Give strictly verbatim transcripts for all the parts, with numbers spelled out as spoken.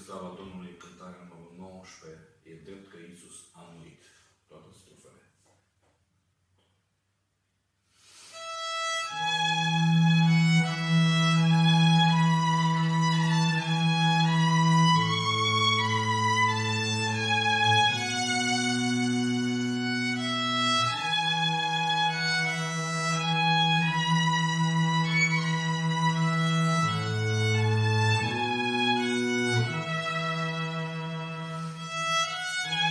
slava Domnului, cântarea numărul nouăsprezece, e drept că Iisus a murit. Toate strofele. Thank you.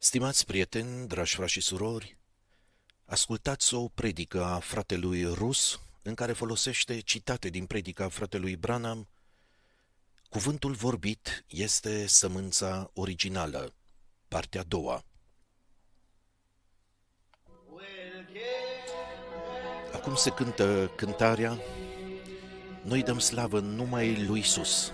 Stimați prieteni, dragi frați și surori, ascultați o predică a fratelui Rus în care folosește citate din predica fratelui Branham. Cuvântul vorbit este sămânța originală, partea a doua. Acum se cântă cântarea, noi dăm slavă numai lui Iisus.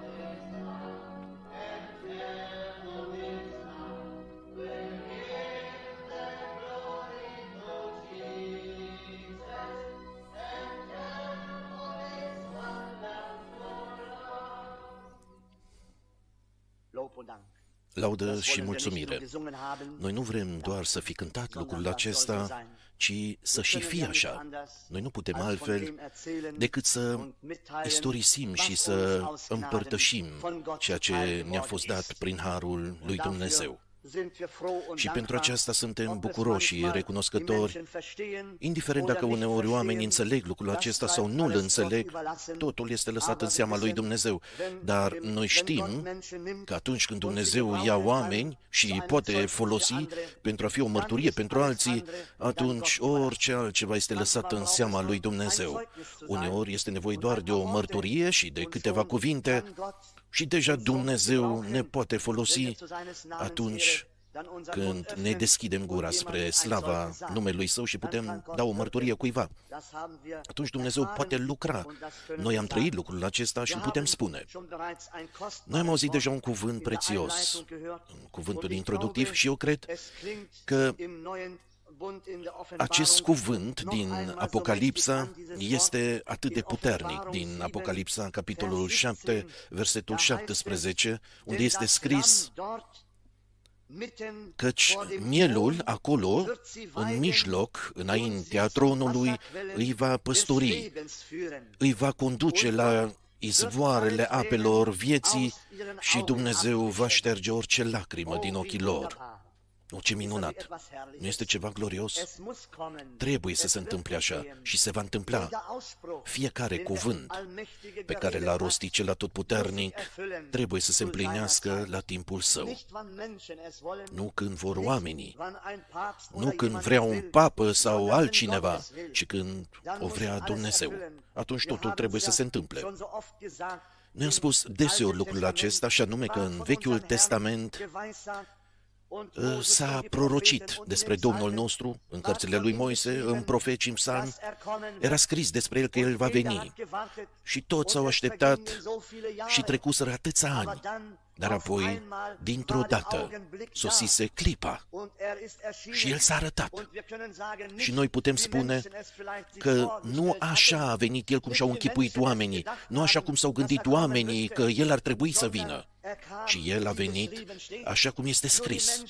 Laudă și mulțumire. Noi nu vrem doar să fi cântat lucrul acesta, ci să și fie așa. Noi nu putem altfel decât să istorisim și să împărtășim ceea ce ne-a fost dat prin harul lui Dumnezeu. Și pentru aceasta suntem bucuroși și recunoscători, indiferent dacă uneori oamenii înțeleg lucrul acesta sau nu îl înțeleg, totul este lăsat în seama lui Dumnezeu. Dar noi știm că atunci când Dumnezeu ia oameni și îi poate folosi pentru a fi o mărturie pentru alții, atunci orice altceva este lăsat în seama lui Dumnezeu. Uneori este nevoie doar de o mărturie și de câteva cuvinte și deja Dumnezeu ne poate folosi atunci când ne deschidem gura spre slava numelui Său și putem da o mărturie cuiva. Atunci Dumnezeu poate lucra. Noi am trăit lucrul acesta și îl putem spune. Noi am auzit deja un cuvânt prețios, cuvântul introductiv, și eu cred că acest cuvânt din Apocalipsa este atât de puternic, din Apocalipsa, capitolul șapte, versetul șaptesprezece, unde este scris căci mielul acolo, în mijloc, înaintea tronului, îi va păstori, îi va conduce la izvoarele apelor vieții și Dumnezeu va șterge orice lacrimă din ochii lor. O, ce minunat! Nu este ceva glorios? Trebuie să se întâmple așa și se va întâmpla. Fiecare cuvânt pe care l-a rostit cel atotputernic trebuie să se împlinească la timpul său. Nu când vor oamenii, nu când vrea un papă sau altcineva, ci când o vrea Dumnezeu. Atunci totul trebuie să se întâmple. Noi am spus deseori lucrul acesta, și anume că în Vechiul Testament s-a prorocit despre Domnul nostru în cărțile lui Moise, în profeci, în psalmi, era scris despre El că El va veni. Și toți s-au așteptat și trecuseră atâția ani, dar apoi, dintr-o dată, sosise clipa și El s-a arătat. Și noi putem spune că nu așa a venit El cum și-au închipuit oamenii, nu așa cum s-au gândit oamenii că El ar trebui să vină, ci El a venit așa cum este scris.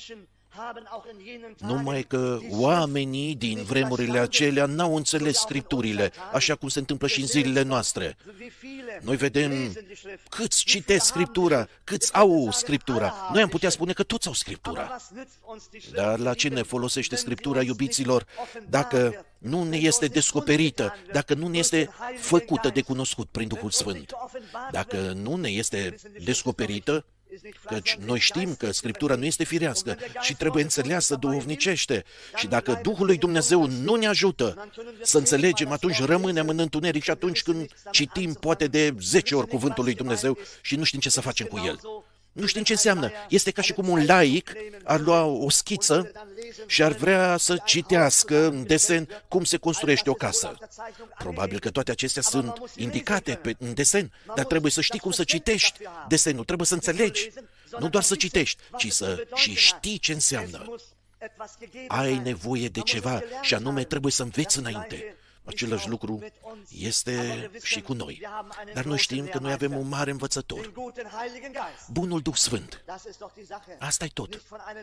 Numai că oamenii din vremurile acelea n-au înțeles Scripturile, așa cum se întâmplă și în zilele noastre. Noi vedem câți citesc Scriptura, câți au Scriptura. Noi am putea spune că toți au Scriptura. Dar la ce ne folosește Scriptura, iubiților, dacă nu ne este descoperită, dacă nu ne este făcută de cunoscut prin Duhul Sfânt? Dacă nu ne este descoperită, căci noi știm că Scriptura nu este firească și trebuie înțeleasă duhovnicește. Și dacă Duhul lui Dumnezeu nu ne ajută să înțelegem, atunci rămânem în întuneric și atunci când citim poate de zece ori cuvântul lui Dumnezeu și nu știm ce să facem cu el. Nu știm ce înseamnă. Este ca și cum un laic ar lua o schiță și ar vrea să citească în desen cum se construiește o casă. Probabil că toate acestea sunt indicate pe, în desen, dar trebuie să știi cum să citești desenul, trebuie să înțelegi. Nu doar să citești, ci să și știi ce înseamnă. Ai nevoie de ceva și anume trebuie să înveți înainte. Același lucru este și cu noi. Dar noi știm că noi avem un mare învățător, Bunul Duh Sfânt. Asta e tot.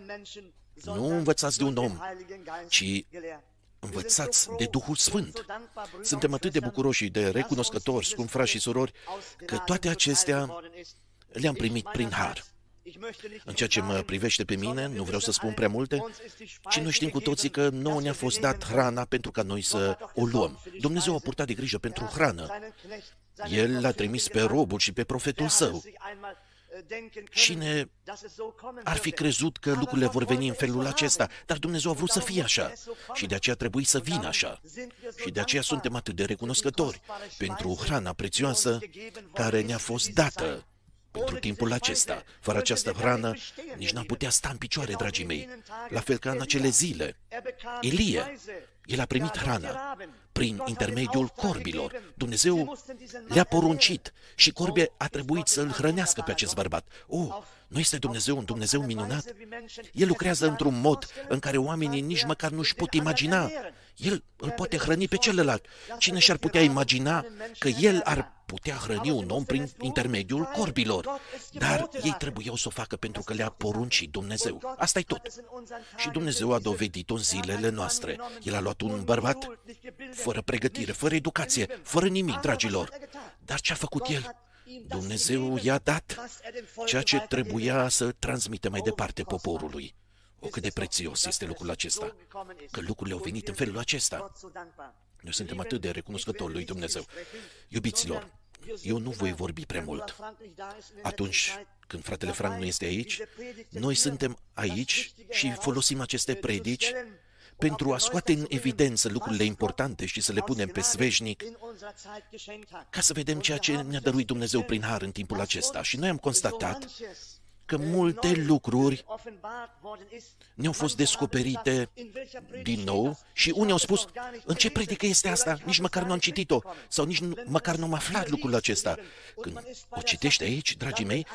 Nu învățați de un om, ci învățați de Duhul Sfânt. Suntem atât de bucuroși și de recunoscători, scumpi frați și surori, că toate acestea le-am primit prin har. În ceea ce mă privește pe mine, nu vreau să spun prea multe, ci noi știm cu toții că nouă ne-a fost dat hrana pentru ca noi să o luăm. Dumnezeu a purtat de grijă pentru hrană. El l-a trimis pe robul și pe profetul său. Cine ar fi crezut că lucrurile vor veni în felul acesta? Dar Dumnezeu a vrut să fie așa și de aceea trebuie să vină așa. Și de aceea suntem atât de recunoscători pentru hrana prețioasă care ne-a fost dată pentru timpul acesta. Fără această hrană, nici n-am putea sta în picioare, dragii mei. La fel ca în acele zile. Elie, el a primit hrana prin intermediul corbilor. Dumnezeu le-a poruncit și corbe a trebuit să îl hrănească pe acest bărbat. Oh, nu este Dumnezeu un Dumnezeu minunat? El lucrează într-un mod în care oamenii nici măcar nu-și pot imagina. El îl poate hrăni pe celălalt. Cine și-ar putea imagina că el ar putea hrăni un om prin intermediul corbilor? Dar ei trebuiau să o facă pentru că le-a poruncit Dumnezeu. Asta e tot. Și Dumnezeu a dovedit-o în zilele noastre. El a luat un bărbat fără pregătire, fără educație, fără nimic, dragilor. Dar ce a făcut el? Dumnezeu i-a dat ceea ce trebuia să transmită mai departe poporului. O, cât de prețios este lucrul acesta, că lucrurile au venit în felul acesta. Noi suntem atât de recunoscători lui Dumnezeu. Iubiților, eu nu voi vorbi prea mult. Atunci când fratele Frank nu este aici, noi suntem aici și folosim aceste predici pentru a scoate în evidență lucrurile importante și să le punem pe sveșnic, ca să vedem ceea ce ne-a dăruit Dumnezeu prin har în timpul acesta. Și noi am constatat că multe lucruri ne-au fost descoperite din nou și unii au spus, în ce predică este asta? Nici măcar nu am citit-o sau nici nu, măcar nu am aflat lucrul acesta. Când o citești aici, dragii mei,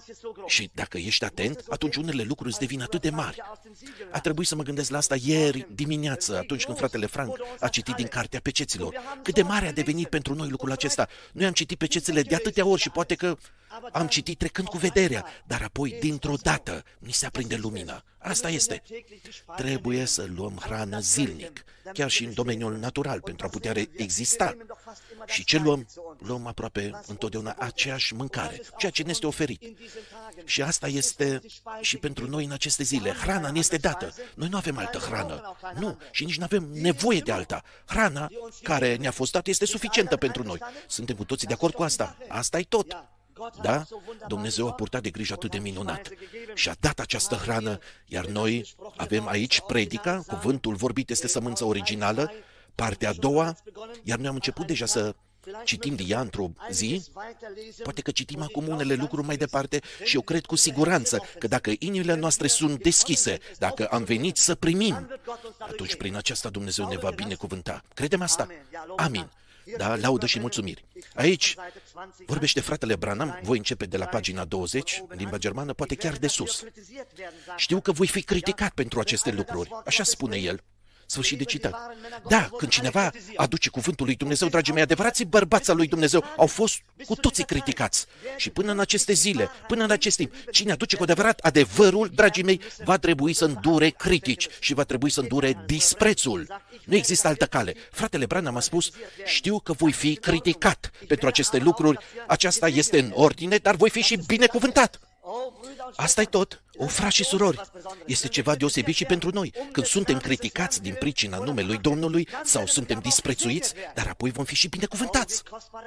și dacă ești atent, atunci unele lucruri îți devin atât de mari. A trebuit să mă gândesc la asta ieri dimineață, atunci când fratele Frank a citit din Cartea Peceților. Cât de mare a devenit pentru noi lucrul acesta. Noi am citit Pecețile de atâtea ori și poate că am citit trecând cu vederea, dar apoi, dintr-o dată, ni se aprinde lumina. Asta este. Trebuie să luăm hrană zilnic, chiar și în domeniul natural, pentru a putea exista. Și ce luăm? Luăm aproape întotdeauna aceeași mâncare, ceea ce ne este oferit. Și asta este și pentru noi în aceste zile. Hrana ne este dată. Noi nu avem altă hrană. Nu, și nici nu avem nevoie de alta. Hrana care ne-a fost dată este suficientă pentru noi. Suntem cu toții de acord cu asta. Asta e tot. Da? Dumnezeu a purtat de grijă atât de minunat și a dat această hrană, iar noi avem aici predica, cuvântul vorbit este sămânța originală, partea a doua, iar noi am început deja să citim de ea într-o zi, poate că citim acum unele lucruri mai departe și eu cred cu siguranță că dacă inimile noastre sunt deschise, dacă am venit să primim, atunci prin aceasta Dumnezeu ne va binecuvânta. Credem asta? Amin. Da, laudă și mulțumiri. Aici vorbește fratele Branham, voi începe de la pagina douăzeci, în limba germană, poate chiar de sus. Știu că voi fi criticat pentru aceste lucruri, așa spune el. Sfârșit de citat. Da, când cineva aduce cuvântul lui Dumnezeu, dragii mei, adevărații bărbați al lui Dumnezeu au fost cu toții criticați. Și până în aceste zile, până în acest timp, cine aduce cu adevărat adevărul, dragii mei, va trebui să îndure critici și va trebui să îndure disprețul. Nu există altă cale. Fratele Branham a spus, știu că voi fi criticat pentru aceste lucruri, aceasta este în ordine, dar voi fi și binecuvântat. Asta e tot. O, frați și surori, este ceva deosebit și pentru noi. Când suntem criticați din pricina numelui Domnului sau suntem disprețuiți, dar apoi vom fi și binecuvântați.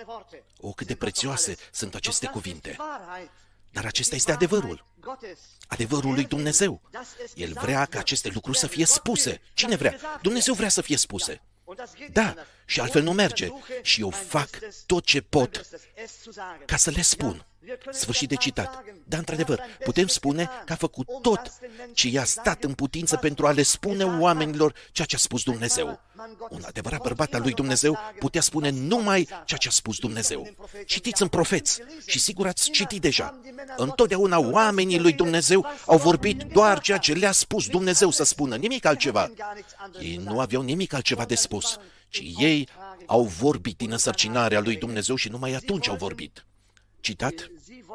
O, cât de prețioase sunt aceste cuvinte. Dar acesta este adevărul. Adevărul lui Dumnezeu. El vrea ca aceste lucruri să fie spuse. Cine vrea? Dumnezeu vrea să fie spuse. Da, și altfel nu merge. Și eu fac tot ce pot ca să le spun. Sfârșit de citat. Dar, într-adevăr, putem spune că a făcut tot ce i-a stat în putință pentru a le spune oamenilor ceea ce a spus Dumnezeu. Un adevărat bărbat al lui Dumnezeu putea spune numai ceea ce a spus Dumnezeu. Citiți în profeți și sigur ați citit deja. Întotdeauna oamenii lui Dumnezeu au vorbit doar ceea ce le-a spus Dumnezeu să spună, nimic altceva. Ei nu aveau nimic altceva de spus, ci ei au vorbit din însărcinarea lui Dumnezeu și numai atunci au vorbit. Citat.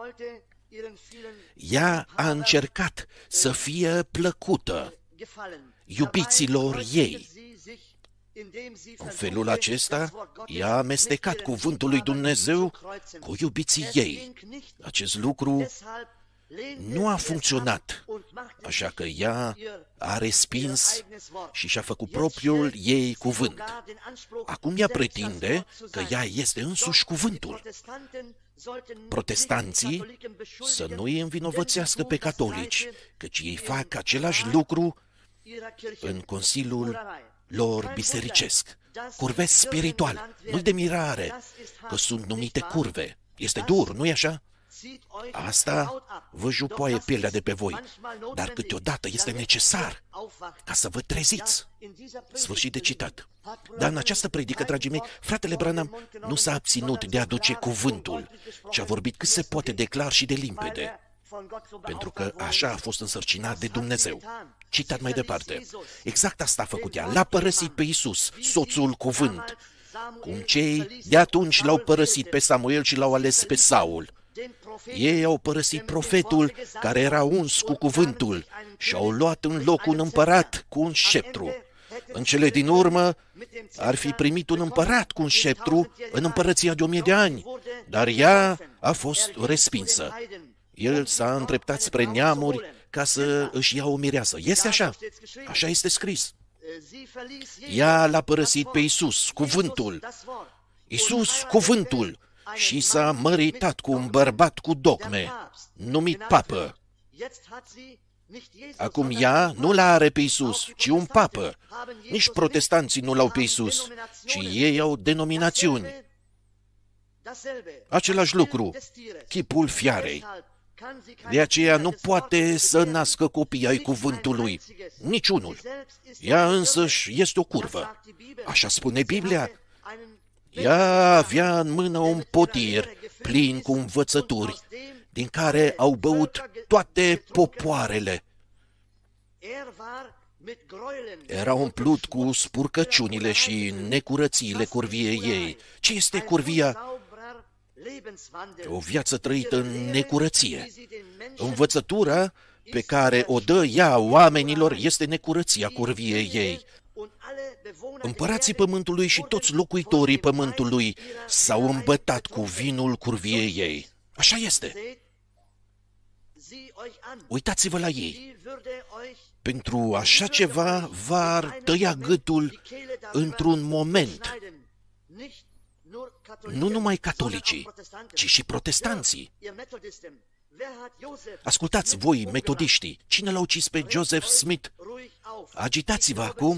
Ea a încercat să fie plăcută iubiților ei. În felul acesta, ea a amestecat cuvântul lui Dumnezeu cu iubiții ei. Acest lucru nu a funcționat, așa că ea a respins și și-a făcut propriul ei cuvânt. Acum ea pretinde că ea este însuși cuvântul. Protestanții să nu îi învinovățească pe catolici, căci ei fac același lucru în consiliul lor bisericesc. Curvesc spiritual, nu-i de mirare că sunt numite curve. Este dur, nu-i așa? Asta vă jupoaie pielea de pe voi, dar câteodată este necesar ca să vă treziți. Sfârșit de citat. Dar în această predică, dragii mei, fratele Branham nu s-a abținut de a aduce cuvântul, ci a vorbit cât se poate de clar și de limpede, pentru că așa a fost însărcinat de Dumnezeu. Citat mai departe. Exact asta a făcut ea. L-a părăsit pe Iisus, soțul cuvânt, cum cei de atunci l-au părăsit pe Samuel și l-au ales pe Saul. Ei au părăsit profetul care era uns cu cuvântul și au luat în loc un împărat cu un sceptru. În cele din urmă ar fi primit un împărat cu un sceptru în împărăția de o mie de ani, dar ea a fost respinsă. El s-a îndreptat spre neamuri ca să își ia o mireasă. Este așa? Așa este scris. Ea l-a părăsit pe Iisus, cuvântul. Iisus, cuvântul. Și s-a măritat cu un bărbat cu dogme, numit papă. Acum ea nu l-are pe Iisus, ci un papă. Nici protestanții nu l-au pe Iisus, ci ei au denominațiuni. Același lucru, chipul fiarei. De aceea nu poate să nască copii ai cuvântului, niciunul. Ea însăși este o curvă. Așa spune Biblia. Ea avea în mână un potir plin cu învățături, din care au băut toate popoarele. Era umplut cu spurcăciunile și necurățiile curviei ei. Ce este curvia? O viață trăită în necurăție. Învățătura pe care o dă ea oamenilor este necurăția curviei ei. Împărații pământului și toți locuitorii pământului s-au îmbătat cu vinul curviei ei. Așa este. Uitați-vă la ei. Pentru așa ceva v-ar tăia gâtul într-un moment. Nu numai catolicii, ci și protestanții. Ascultați voi, metodiștii, cine l-a ucis pe Joseph Smith? Agitați-vă acum.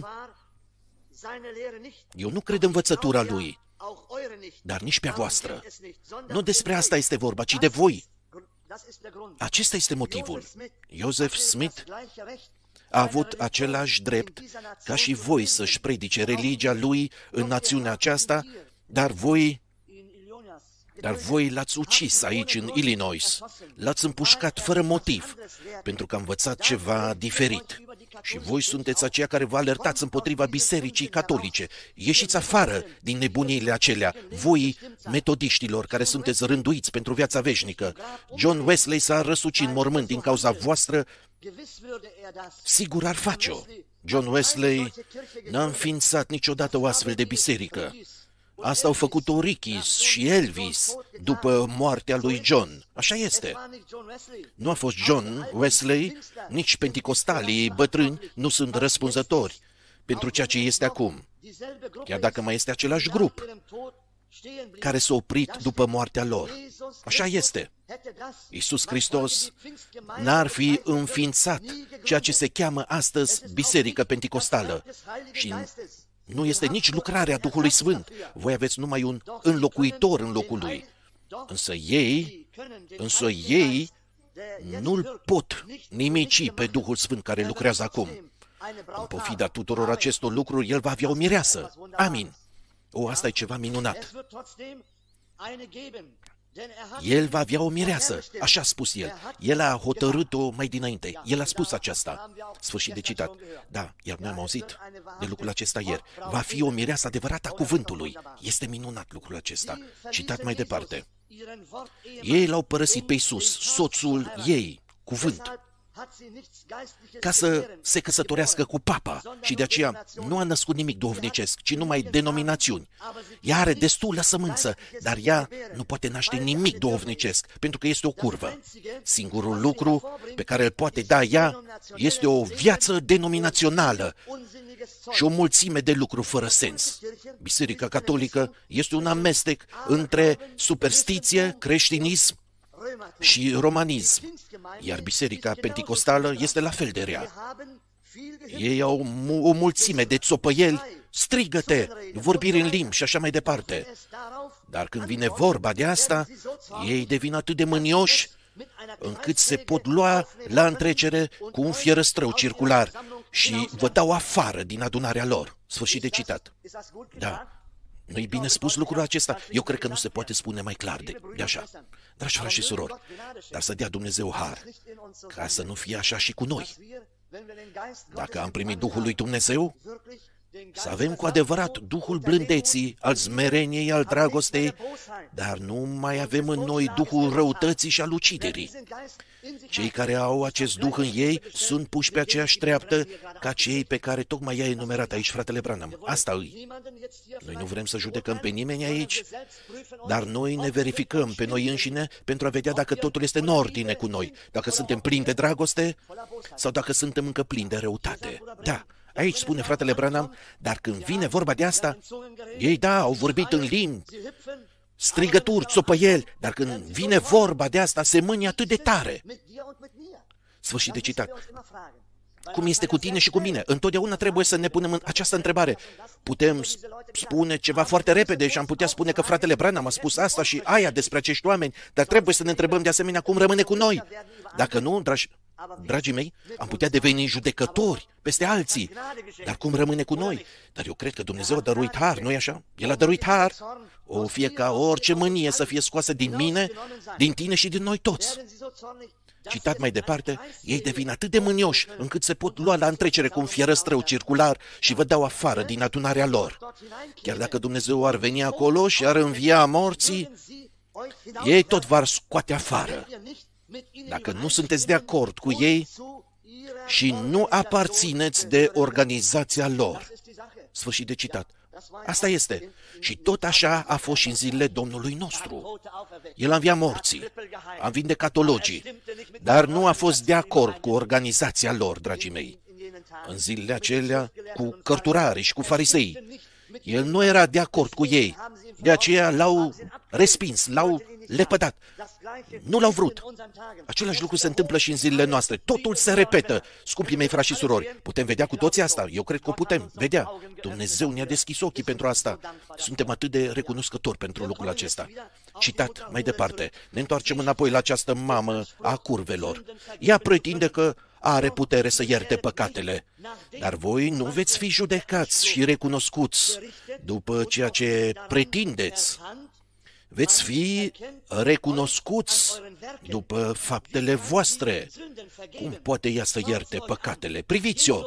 Eu nu cred învățătura lui, dar nici pe a voastră. Nu despre asta este vorba, ci de voi. Acesta este motivul. Joseph Smith a avut același drept ca și voi să-și predice religia lui în națiunea aceasta, dar voi, dar voi l-ați ucis aici în Illinois, l-ați împușcat fără motiv, pentru că a învățat ceva diferit. Și voi sunteți aceia care vă alertați împotriva bisericii catolice. Ieșiți afară din nebuniile acelea, voi, metodiștilor, care sunteți rânduiți pentru viața veșnică. John Wesley s-a răsucit în mormânt din cauza voastră. Sigur ar face-o. John Wesley n-a înființat niciodată o astfel de biserică. Asta au făcut-o Rickys și Elvis după moartea lui John. Așa este. Nu a fost John Wesley, nici penticostalii bătrâni nu sunt răspunzători pentru ceea ce este acum. Chiar dacă mai este același grup care s-a oprit după moartea lor. Așa este. Iisus Hristos n-ar fi înființat ceea ce se cheamă astăzi Biserică Penticostală și nu este nici lucrarea Duhului Sfânt. Voi aveți numai un înlocuitor în locul lui. Însă ei, însă ei nu-l pot nimici pe Duhul Sfânt care lucrează acum. În pofida tuturor acestor lucruri, el va avea o mireasă. Amin. O, asta e ceva minunat. El va avea o mireasă, așa a spus el. El a hotărât-o mai dinainte. El a spus aceasta. Sfârșit de citat. Da, iar noi am auzit de lucrul acesta ieri. Va fi o mireasă adevărată a cuvântului. Este minunat lucrul acesta. Citat mai departe. Ei l-au părăsit pe Iisus, soțul ei, cuvânt. ca să se căsătorească cu papa și de aceea nu a născut nimic duhovnicesc, ci numai denominațiuni. Ea are destulă sămânță, dar ea nu poate naște nimic duhovnicesc, pentru că este o curvă. Singurul lucru pe care îl poate da ea este o viață denominațională și o mulțime de lucruri fără sens. Biserica Catolică este un amestec între superstiție, creștinism și romanism, iar Biserica Penticostală este la fel de rea. Ei au o mulțime de țopăieli, strigăte, vorbiri în limbi și așa mai departe. Dar când vine vorba de asta, ei devin atât de mânioși încât se pot lua la întrecere cu un fierăstrău circular și vă dau afară din adunarea lor. Sfârșit de citat. Da. Nu-i bine spus lucrul acesta? Eu cred că nu se poate spune mai clar de, de așa. Dragi frați și surori, dar să dea Dumnezeu har, ca să nu fie așa și cu noi. Dacă am primit Duhul lui Dumnezeu, să avem cu adevărat Duhul blândeții, al smereniei, al dragostei, dar nu mai avem în noi Duhul răutății și al uciderii. Cei care au acest Duh în ei sunt puși pe aceeași treaptă ca cei pe care tocmai i-a enumerat aici fratele Branham. Asta îi. Noi nu vrem să judecăm pe nimeni aici, dar noi ne verificăm pe noi înșine pentru a vedea dacă totul este în ordine cu noi, dacă suntem plini de dragoste sau dacă suntem încă plini de răutate. Da. Aici spune fratele Branham, dar când vine vorba de asta, ei da, au vorbit în limbi, strigături, țopăieli, dar când vine vorba de asta, se mânie atât de tare. Sfârșit de citat. Cum este cu tine și cu mine? Întotdeauna trebuie să ne punem în această întrebare. Putem spune ceva foarte repede și am putea spune că fratele Branham a spus asta și aia despre acești oameni, dar trebuie să ne întrebăm de asemenea cum rămâne cu noi. Dacă nu, dragi, dragii mei, am putea deveni judecători peste alții, dar cum rămâne cu noi? Dar eu cred că Dumnezeu a dăruit har, nu-i așa? El a dăruit har. O, fie ca orice mânie să fie scoasă din mine, din tine și din noi toți. Citat mai departe, ei devin atât de mânioși încât se pot lua la întrecere cu un fierăstrău circular și vă dau afară din adunarea lor. Chiar dacă Dumnezeu ar veni acolo și ar învia morții, ei tot v-ar scoate afară. Dacă nu sunteți de acord cu ei și nu aparțineți de organizația lor. Sfârșit de citat. Asta este. Și tot așa a fost și în zilele Domnului nostru. El a înviat morții, a vindecat ologii, dar nu a fost de acord cu organizația lor, dragii mei. În zilele acelea, cu cărturarii și cu farisei. El nu era de acord cu ei. De aceea l-au respins, l-au lepădat. Nu l-au vrut. Același lucru se întâmplă și în zilele noastre. Totul se repetă. Scumpii mei frați și surori, putem vedea cu toții asta? Eu cred că o putem vedea. Dumnezeu ne-a deschis ochii pentru asta. Suntem atât de recunoscători pentru lucrul acesta. Citat mai departe. Ne întoarcem înapoi la această mamă a curvelor. Ea pretinde că are putere să ierte păcatele. Dar voi nu veți fi judecați și recunoscuți după ceea ce pretindeți. Veți fi recunoscuți după faptele voastre. Cum poate ea să ierte păcatele? Priviți-o!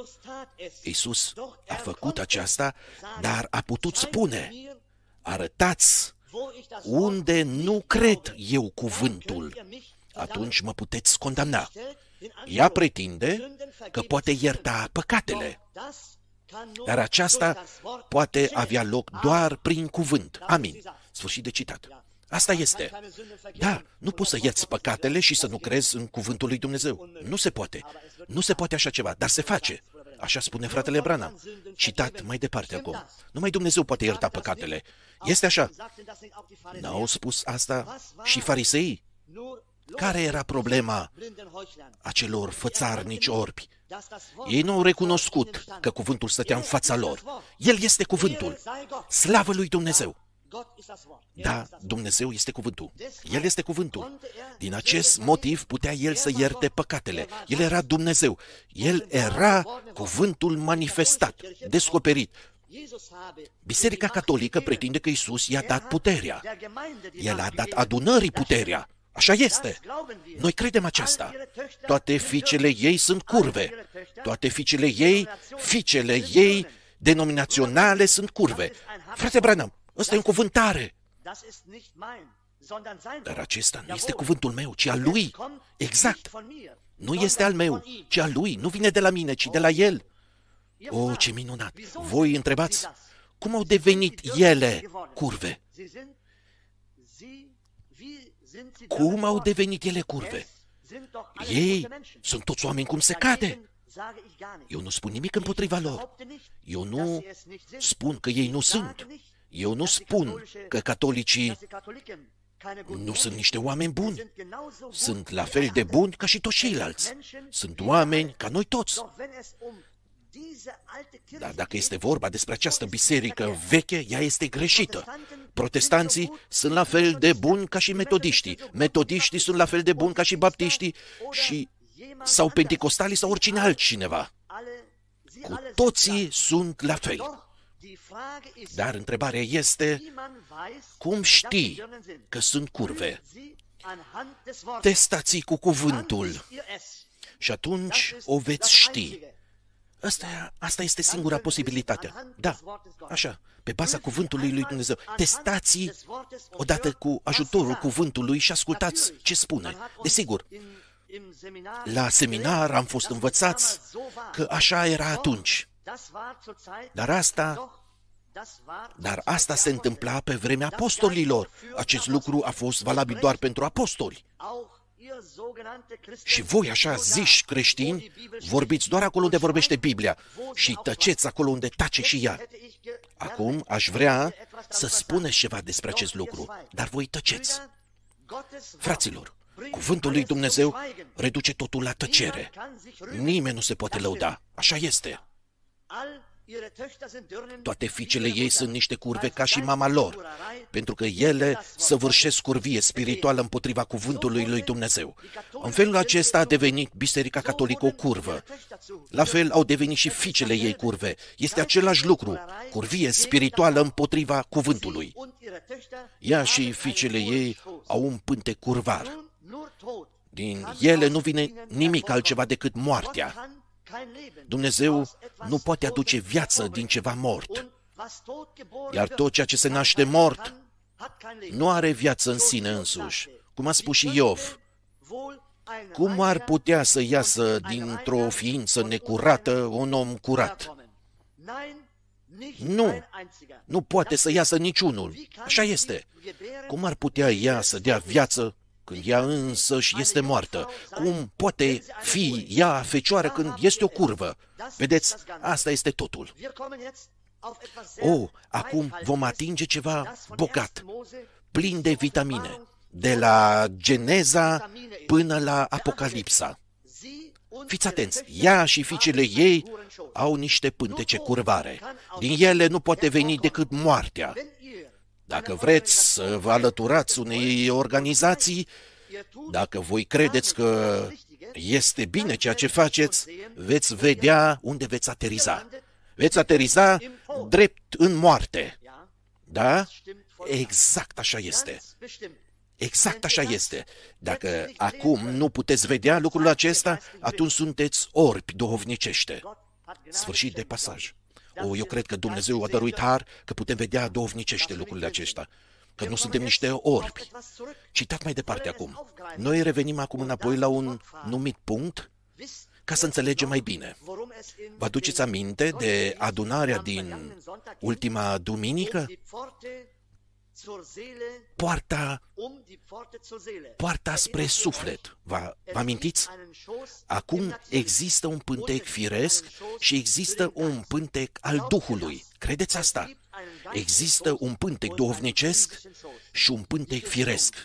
Iisus a făcut aceasta, dar a putut spune, arătați unde nu cred eu cuvântul. Atunci mă puteți condamna. Ea pretinde că poate ierta păcatele, dar aceasta poate avea loc doar prin cuvânt. Amin. Sfârșit de citat. Asta este. Da, nu poți să ierți păcatele și să nu crezi în cuvântul lui Dumnezeu. Nu se poate. Nu se poate așa ceva, dar se face. Așa spune fratele Branham. Citat mai departe acum. Numai Dumnezeu poate ierta păcatele. Este așa. N-au spus asta și fariseii? Care era problema acelor fățarnici orbi? Ei nu au recunoscut că cuvântul stătea în fața lor. El este cuvântul. Slavă lui Dumnezeu! Da, Dumnezeu este cuvântul. El este cuvântul. Din acest motiv putea El să ierte păcatele. El era Dumnezeu. El era cuvântul manifestat, descoperit. Biserica Catolică pretinde că Iisus i-a dat puterea. El a dat adunării puterea. Așa este. Noi credem aceasta. Toate fiicele ei sunt curve. Toate fiicele ei, fiicele ei denominaționale sunt curve. Frate Branham, ăsta e un cuvânt tare. Dar acesta nu este cuvântul meu, ci al lui. Exact. Nu este al meu, ci al lui. Nu vine de la mine, ci de la el. O, ce minunat! Voi întrebați, cum au devenit ele curve? Cum au devenit ele curve? Ei sunt toți oameni cum se cade. Eu nu spun nimic împotriva lor. Eu nu spun că ei nu sunt. Eu nu spun că catolicii nu sunt niște oameni buni. Sunt la fel de buni ca și toți ceilalți. Sunt oameni ca noi toți. Dar dacă este vorba despre această biserică veche, ea este greșită. Protestanții sunt la fel de buni ca și metodiștii. Metodiștii sunt la fel de buni ca și baptiștii și sau penticostalii sau oricine altcineva. Cu toții sunt la fel. Dar întrebarea este, cum știi că sunt curve? Testați cu cuvântul și atunci o veți ști. Asta, asta este singura posibilitate. Da, așa, pe baza cuvântului lui Dumnezeu. Testați odată cu ajutorul cuvântului și ascultați ce spune. Desigur, la seminar am fost învățați că așa era atunci. Dar asta, dar asta se întâmpla pe vremea apostolilor. Acest lucru a fost valabil doar pentru apostoli. Și voi, așa ziși creștini, vorbiți doar acolo unde vorbește Biblia și tăceți acolo unde tace și ea. Acum aș vrea să spuneți ceva despre acest lucru, dar voi tăceți. Fraților, cuvântul lui Dumnezeu reduce totul la tăcere. Nimeni nu se poate lăuda. Așa este. Toate fiicele ei sunt niște curve ca și mama lor, pentru că ele săvârșesc curvie spirituală împotriva cuvântului lui Dumnezeu. În felul acesta a devenit Biserica Catolică o curvă. La fel au devenit și fiicele ei curve. Este același lucru, curvie spirituală împotriva cuvântului. Ea și fiicele ei au un pântec curvar. Din ele nu vine nimic altceva decât moartea. Dumnezeu nu poate aduce viață din ceva mort. Iar tot ceea ce se naște mort nu are viață în sine însuși. Cum a spus și Iov, cum ar putea să iasă dintr-o ființă necurată un om curat? Nu, nu poate să iasă niciunul. Așa este. Cum ar putea ea să dea viață când ea însăși este moartă? Cum poate fi ea fecioară când este o curvă? Vedeți, asta este totul. Oh, acum vom atinge ceva bogat, plin de vitamine, de la Geneza până la Apocalipsa. Fiți atenți, ea și fiicele ei au niște pântece curvare. Din ele nu poate veni decât moartea. Dacă vreți să vă alăturați unei organizații, dacă voi credeți că este bine ceea ce faceți, veți vedea unde veți ateriza. Veți ateriza drept în moarte. Da? Exact așa este. Exact așa este. Dacă acum nu puteți vedea lucrul acesta, atunci sunteți orbi duhovnicește. Sfârșit de pasaj. O, eu cred că Dumnezeu a dăruit har că putem vedea duhovnicește lucrurile acestea, că nu suntem niște orbi. Citați mai departe acum. Noi revenim acum înapoi la un numit punct ca să înțelegem mai bine. Vă aduceți aminte de adunarea din ultima duminică? Poarta, poarta spre suflet. Vă amintiți? Acum există un pântec firesc și există un pântec al Duhului. Credeți asta? Există un pântec duhovnicesc și un pântec firesc.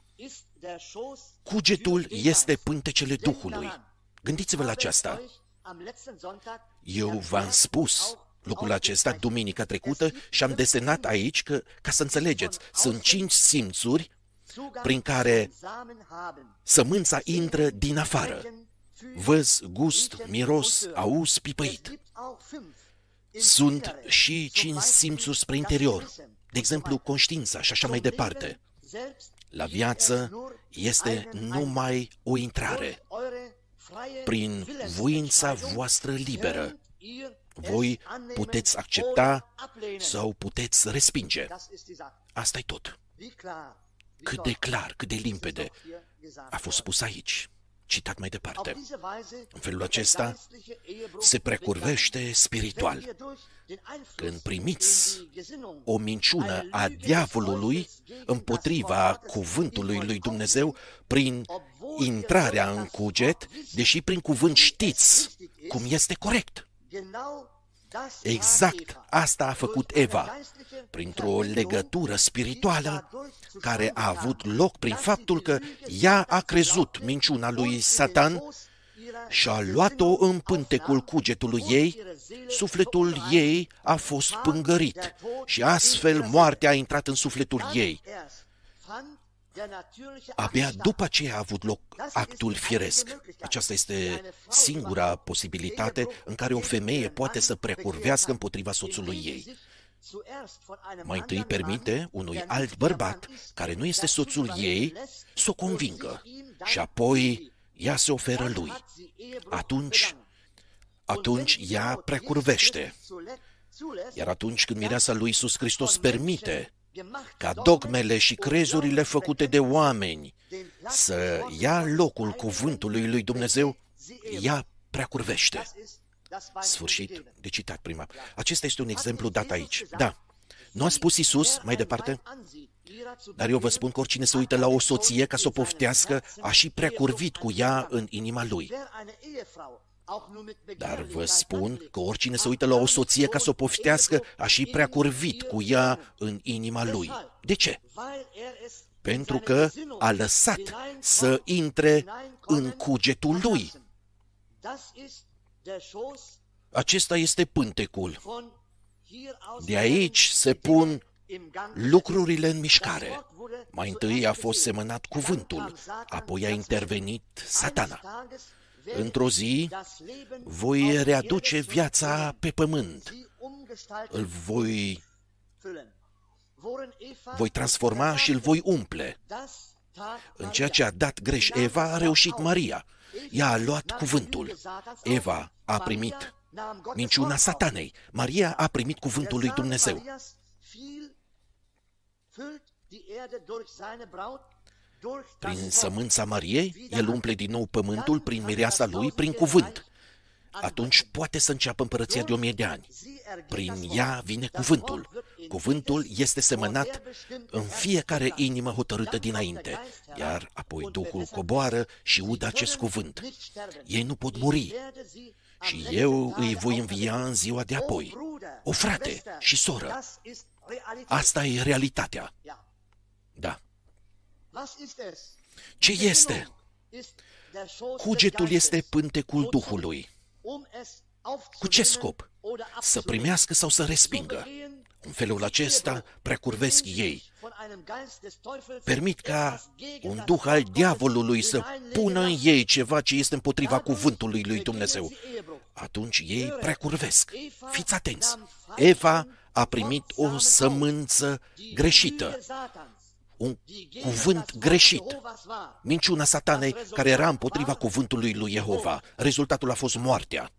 Cugetul este pântecele Duhului. Gândiți-vă la aceasta. Eu v-am spus lucrul acesta duminica trecută și am desenat aici că, ca să înțelegeți, sunt cinci simțuri prin care sămânța intră din afară. Văz, gust, miros, auz, pipăit. Sunt și cinci simțuri spre interior, de exemplu conștiința și așa mai departe. La viață este numai o intrare. Prin voința voastră liberă, voi puteți accepta sau puteți respinge. Asta-i tot. Cât de clar, cât de limpede a fost spus aici. citat mai departe. În felul acesta se precurvește spiritual. Când primiți o minciună a diavolului împotriva cuvântului lui Dumnezeu prin intrarea în cuget, deși prin cuvânt știți cum este corect. Exact asta a făcut Eva, printr-o legătură spirituală care a avut loc prin faptul că ea a crezut minciuna lui Satan și a luat-o în pântecul cugetului ei, sufletul ei a fost pângărit și astfel moartea a intrat în sufletul ei. Abia după aceea a avut loc actul firesc. Aceasta este singura posibilitate în care o femeie poate să precurvească împotriva soțului ei. Mai întâi permite unui alt bărbat, care nu este soțul ei, să o convingă și apoi ea se oferă lui. Atunci, atunci ea precurvește. Iar atunci când mireasa lui Iisus Hristos permite ca dogmele și crezurile făcute de oameni să ia locul cuvântului lui Dumnezeu, ea preacurvește. Sfârșit de citat prima. Acesta este un exemplu dat aici. Da. Nu a spus Iisus mai departe? Dar eu vă spun că oricine se uită la o soție ca să o poftească, a și preacurvit cu ea în inima lui. Dar vă spun că oricine se uită la o soție ca să o poftească, a și preacurvit cu ea în inima lui. De ce? Pentru că a lăsat să intre în cugetul lui. Acesta este pântecul. De aici se pun lucrurile în mișcare. Mai întâi a fost semănat cuvântul, apoi a intervenit Satana. Într-o zi voi readuce viața pe pământ. Îl voi, voi transforma și îl voi umple. În ceea ce a dat greș Eva, a reușit Maria. Ea a luat cuvântul. Eva a primit minciuna Satanei. Maria a primit cuvântul lui Dumnezeu. Prin sămânța Mariei, el umple din nou pământul prin mireasa lui, prin cuvânt. Atunci poate să înceapă împărăția de o mie de ani. Prin ea vine cuvântul. Cuvântul este semănat în fiecare inimă hotărâtă dinainte, iar apoi Duhul coboară și udă acest cuvânt. Ei nu pot muri și eu îi voi învia în ziua de apoi. O frate și soră, asta e realitatea. Da. Ce este? Cugetul este pântecul Duhului. Cu ce scop? Să primească sau să respingă? În felul acesta preacurvesc ei. Permit ca un duh al diavolului să pună în ei ceva ce este împotriva cuvântului lui Dumnezeu. Atunci ei preacurvesc. Fiți atenți! Eva a primit o sămânță greșită. Un cuvânt greșit. Minciuna Satanei care era împotriva cuvântului lui Jehova. Rezultatul a fost moartea.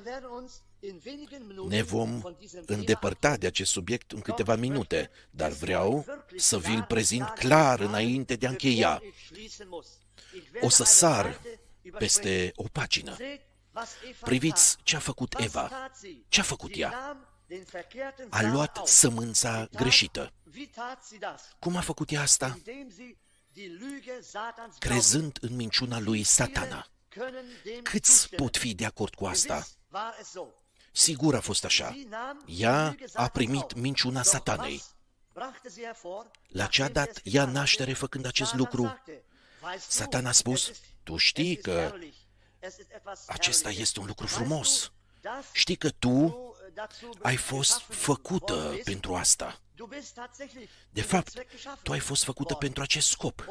Ne vom îndepărta de acest subiect în câteva minute, dar vreau să vi-l prezint clar înainte de a încheia. O să sar peste o pagină. Priviți ce a făcut Eva. Ce a făcut ea? A luat sămânța greșită. Cum a făcut ea asta? Crezând în minciuna lui Satana. Câți pot fi de acord cu asta? Sigur a fost așa. Ea a primit minciuna Satanei. La ce a dat ea naștere făcând acest lucru? Satan a spus, tu știi că acesta este un lucru frumos. Știi că tu ai fost făcută pentru asta. De fapt, tu ai fost făcută pentru acest scop.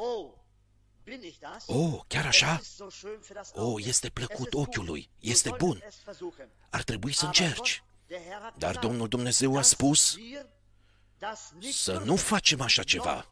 Oh, chiar așa? Oh, este plăcut ochiului, este bun. Ar trebui să încerci. Dar Domnul Dumnezeu a spus să nu facem așa ceva.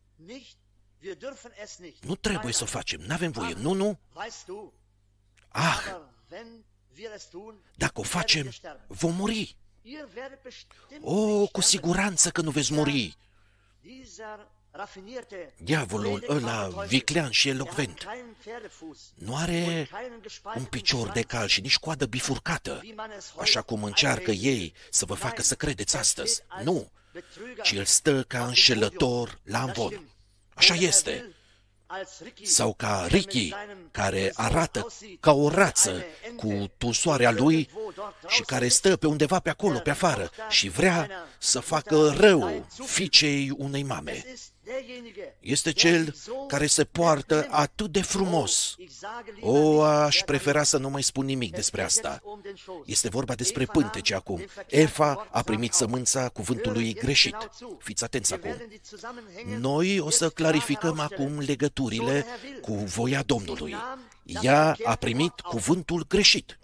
Nu trebuie să o facem, n-avem voie, nu, nu. Ah, dacă o facem, vom muri. Oh, cu siguranță că nu veți muri. Diavolul ăla viclean și elocvent nu are un picior de cal și nici coadă bifurcată, așa cum încearcă ei să vă facă să credeți astăzi. Nu, ci el stă ca înșelător la amvon. Așa este. Sau ca Ricky, care arată ca o rață cu tunsoarea lui și care stă pe undeva pe acolo, pe afară, și vrea să facă rău fiicei unei mame. Este cel care se poartă atât de frumos. O, aș prefera să nu mai spun nimic despre asta. Este vorba despre pântece acum. Eva a primit sămânța cuvântului greșit. Fiți atenți acum. Noi o să clarificăm acum legăturile cu voia Domnului. Ea a primit cuvântul greșit.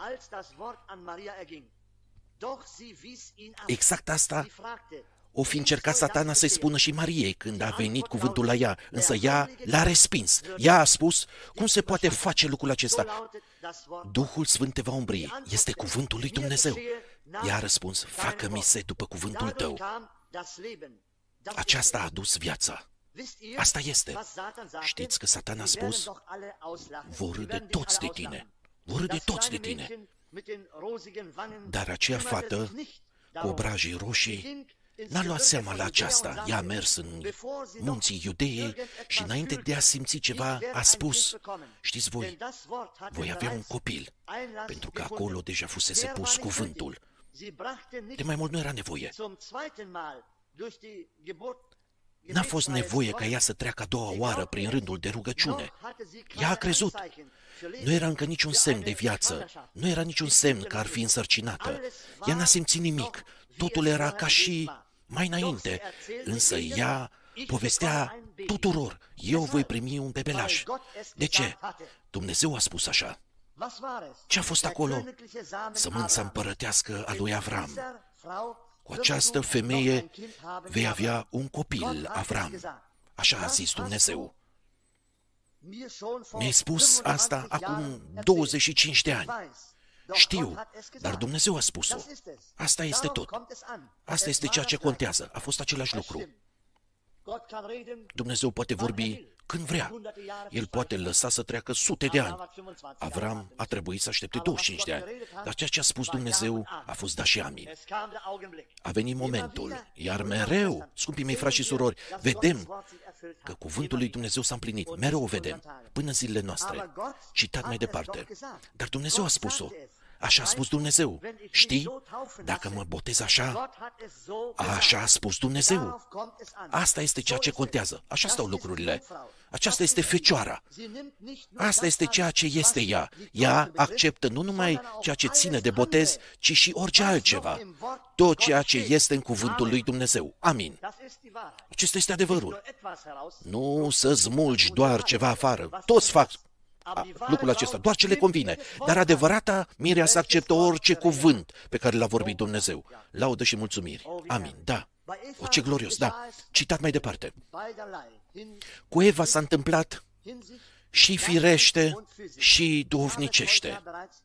Exact asta o fi încercat Satana să-i spună și Mariei când a venit cuvântul la ea, însă ea l-a respins. Ea a spus, cum se poate face lucrul acesta? Duhul Sfânt te va umbri, este cuvântul lui Dumnezeu. Ea a răspuns, facă-mi se după cuvântul tău. Aceasta a adus viața. Asta este. Știți că Satana a spus, vor râde toți de tine, vor râde toți de tine. Dar aceea fată, cu obrajii roșii, n-a luat seama la aceasta. Ea a mers în munții Iudeei și înainte de a simți ceva, a spus, știți voi, voi avea un copil, pentru că acolo deja fusese pus cuvântul. De mai mult nu era nevoie. N-a fost nevoie ca ea să treacă a doua oară prin rândul de rugăciune. Ea a crezut. Nu era încă niciun semn de viață, nu era niciun semn că ar fi însărcinată. Ea n-a simțit nimic, totul era ca și mai înainte, însă ea povestea tuturor, eu voi primi un bebelaș. De ce? Dumnezeu a spus așa. Ce a fost acolo? Sămânța împărătească a lui Avram. Cu această femeie vei avea un copil, Avram. Așa a zis Dumnezeu. Mi-ai spus asta acum douăzeci și cinci de ani. Știu, dar Dumnezeu a spus-o. Asta este tot. Asta este ceea ce contează. A fost același lucru. Dumnezeu poate vorbi când vrea. El poate lăsa să treacă sute de ani. Avram a trebuit să aștepte douăzeci și cinci de ani. Dar ceea ce a spus Dumnezeu a fost da și amin. A venit momentul. Iar mereu, scumpii mei frați și surori, vedem că cuvântul lui Dumnezeu s-a împlinit. Mereu o vedem. Până în zilele noastre. Citat mai departe. Dar Dumnezeu a spus-o. Așa a spus Dumnezeu. Știi? Dacă mă botez așa, așa a spus Dumnezeu. Asta este ceea ce contează. Așa stau lucrurile. Aceasta este fecioara. Asta este ceea ce este ea. Ea acceptă nu numai ceea ce ține de botez, ci și orice altceva. Tot ceea ce este în cuvântul lui Dumnezeu. Amin. Acesta este adevărul. Nu să smulgi doar ceva afară. Toți fac A, lucrul acesta, doar ce le convine. Dar adevărata mireasă acceptă orice cuvânt pe care l-a vorbit Dumnezeu. Laudă și mulțumiri. Amin. Da. O, ce glorios. Da. Citat mai departe. Cu Eva s-a întâmplat și firește și duhovnicește.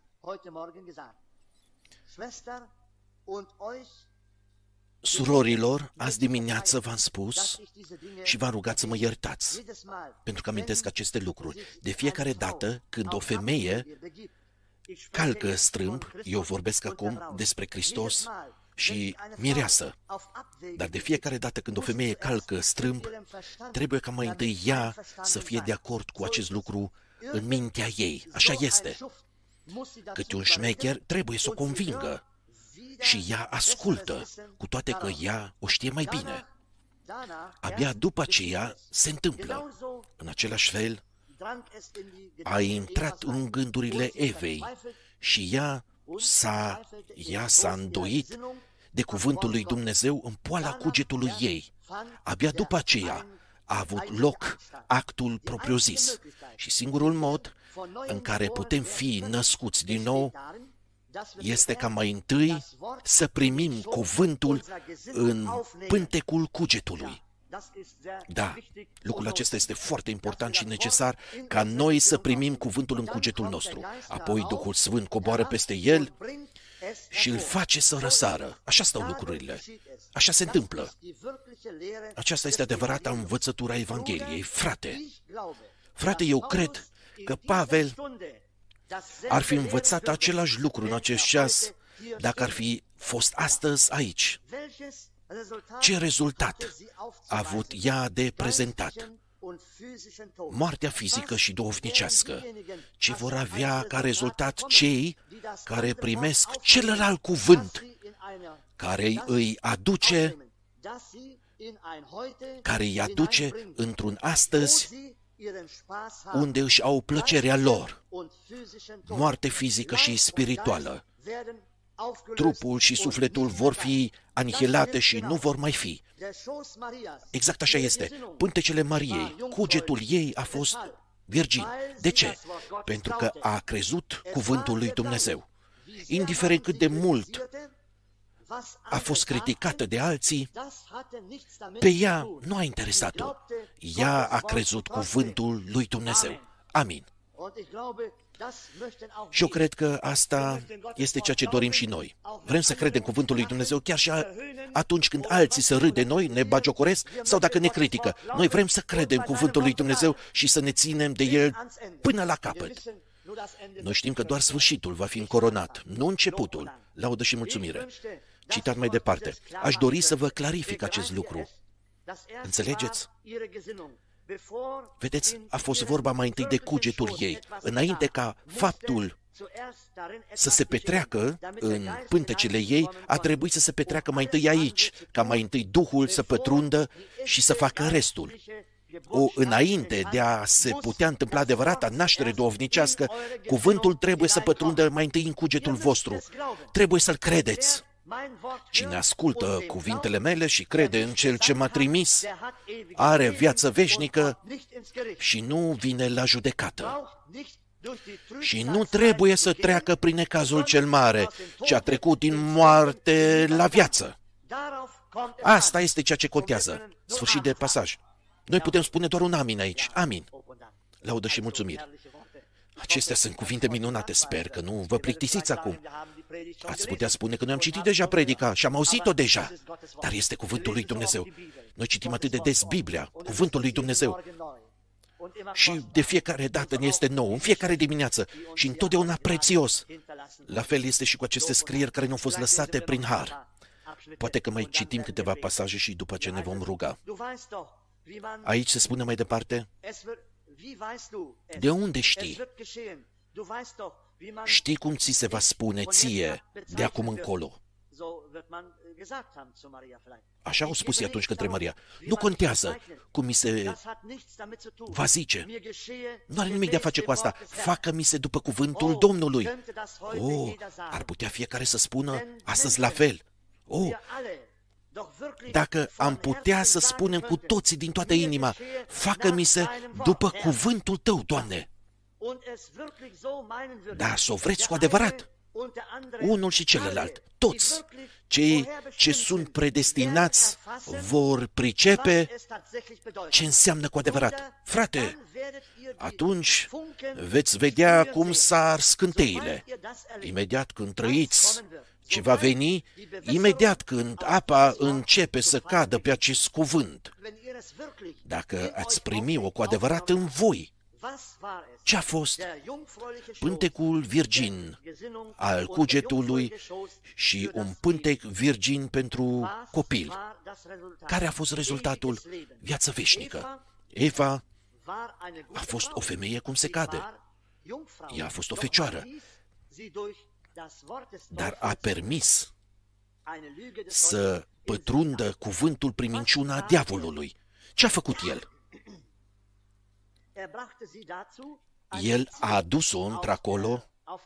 Surorilor, azi dimineață v-am spus și v-am rugat să mă iertați, pentru că amintesc aceste lucruri. De fiecare dată când o femeie calcă strâmb, eu vorbesc acum despre Hristos și mireasă, dar de fiecare dată când o femeie calcă strâmb, trebuie ca mai întâi ea să fie de acord cu acest lucru în mintea ei. Așa este. Câte un șmecher trebuie să o convingă. Și ea ascultă, cu toate că ea o știe mai bine. Abia după aceea se întâmplă. În același fel, a intrat în gândurile Evei și ea s-a, ea s-a îndoit de cuvântul lui Dumnezeu în poala cugetului ei. Abia după aceea a avut loc actul propriu-zis. Și singurul mod în care putem fi născuți din nou este ca mai întâi să primim cuvântul în pântecul cugetului. Da, lucrul acesta este foarte important și necesar ca noi să primim cuvântul în cugetul nostru. Apoi Duhul Sfânt coboară peste el și îl face să răsară. Așa stau lucrurile. Așa se întâmplă. Aceasta este adevărata învățătura Evangheliei. Frate, frate, eu cred că Pavel ar fi învățat același lucru în acest ceas dacă ar fi fost astăzi aici. Ce rezultat a avut ea de prezentat? Moartea fizică și duhovnicească. Ce vor avea ca rezultat cei care primesc celălalt cuvânt, care îi aduce, care îi aduce într-un astăzi unde își au plăcerea lor, moarte fizică și spirituală. Trupul și sufletul vor fi anihilate și nu vor mai fi. Exact așa este. Pântecele Mariei, cugetul ei a fost virgin. De ce? Pentru că a crezut cuvântul lui Dumnezeu. Indiferent cât de mult a fost criticată de alții, pe ea nu a interesat-o. Ea a crezut cuvântul lui Dumnezeu. Amin. Și eu cred că asta este ceea ce dorim și noi. Vrem să credem cuvântul lui Dumnezeu chiar și atunci când alții se râd de noi, ne bagiocoresc sau dacă ne critică. Noi vrem să credem cuvântul lui Dumnezeu și să ne ținem de el până la capăt. Noi știm că doar sfârșitul va fi încoronat, nu începutul. Laudă și mulțumire. Citat mai departe. Aș dori să vă clarific acest lucru. Înțelegeți? Vedeți, a fost vorba mai întâi de cugetul ei, înainte ca faptul să se petreacă în pântecele ei, a trebuit să se petreacă mai întâi aici, ca mai întâi Duhul să pătrundă și să facă restul. O, înainte de a se putea întâmpla adevărata naștere duhovnicească, cuvântul trebuie să pătrundă mai întâi în cugetul vostru. Trebuie să-l credeți. Cine ascultă cuvintele mele și crede în Cel ce m-a trimis, are viață veșnică și nu vine la judecată. Și nu trebuie să treacă prin necazul cel mare, ce a trecut din moarte la viață. Asta este ceea ce contează. Sfârșit de pasaj. Noi putem spune doar un amin aici. Amin. Laudă și mulțumire. Acestea sunt cuvinte minunate. Sper că nu vă plictisiți acum. Ați putea spune că noi am citit deja predica și am auzit-o deja. Dar este cuvântul lui Dumnezeu. Noi citim atât de des Biblia, cuvântul lui Dumnezeu. Și de fiecare dată ne este nou, în fiecare dimineață și întotdeauna prețios. La fel este și cu aceste scrieri care ne-au fost lăsate prin har. Poate că mai citim câteva pasaje și după ce ne vom ruga. Aici se spune mai departe, de unde știi? Știi cum ți se va spune ție de acum încolo. Așa au spus atunci către Maria. Nu contează cum mi se va zice. Nu are nimic de a face cu asta. Facă-mi se după cuvântul Domnului. Oh, ar putea fiecare să spună astăzi la fel. Oh, dacă am putea să spunem cu toții din toată inima, facă-mi se după cuvântul Tău, Doamne. Dar să o vreți cu adevărat. Unul și celălalt, toți, cei ce sunt predestinați vor pricepe ce înseamnă cu adevărat. Frate, atunci veți vedea cum s-ar scânteile. Imediat când trăiți ce va veni, imediat când apa începe să cadă pe acest cuvânt. Dacă ați primi-o cu adevărat în voi, ce a fost? Pântecul virgin al cugetului și un pântec virgin pentru copil. Care a fost rezultatul? Viață veșnică. Eva a fost o femeie cum se cade. Ea a fost o fecioară, dar a permis să pătrundă cuvântul prin minciuna diavolului. Ce a făcut el? El a adus-o într-acolo,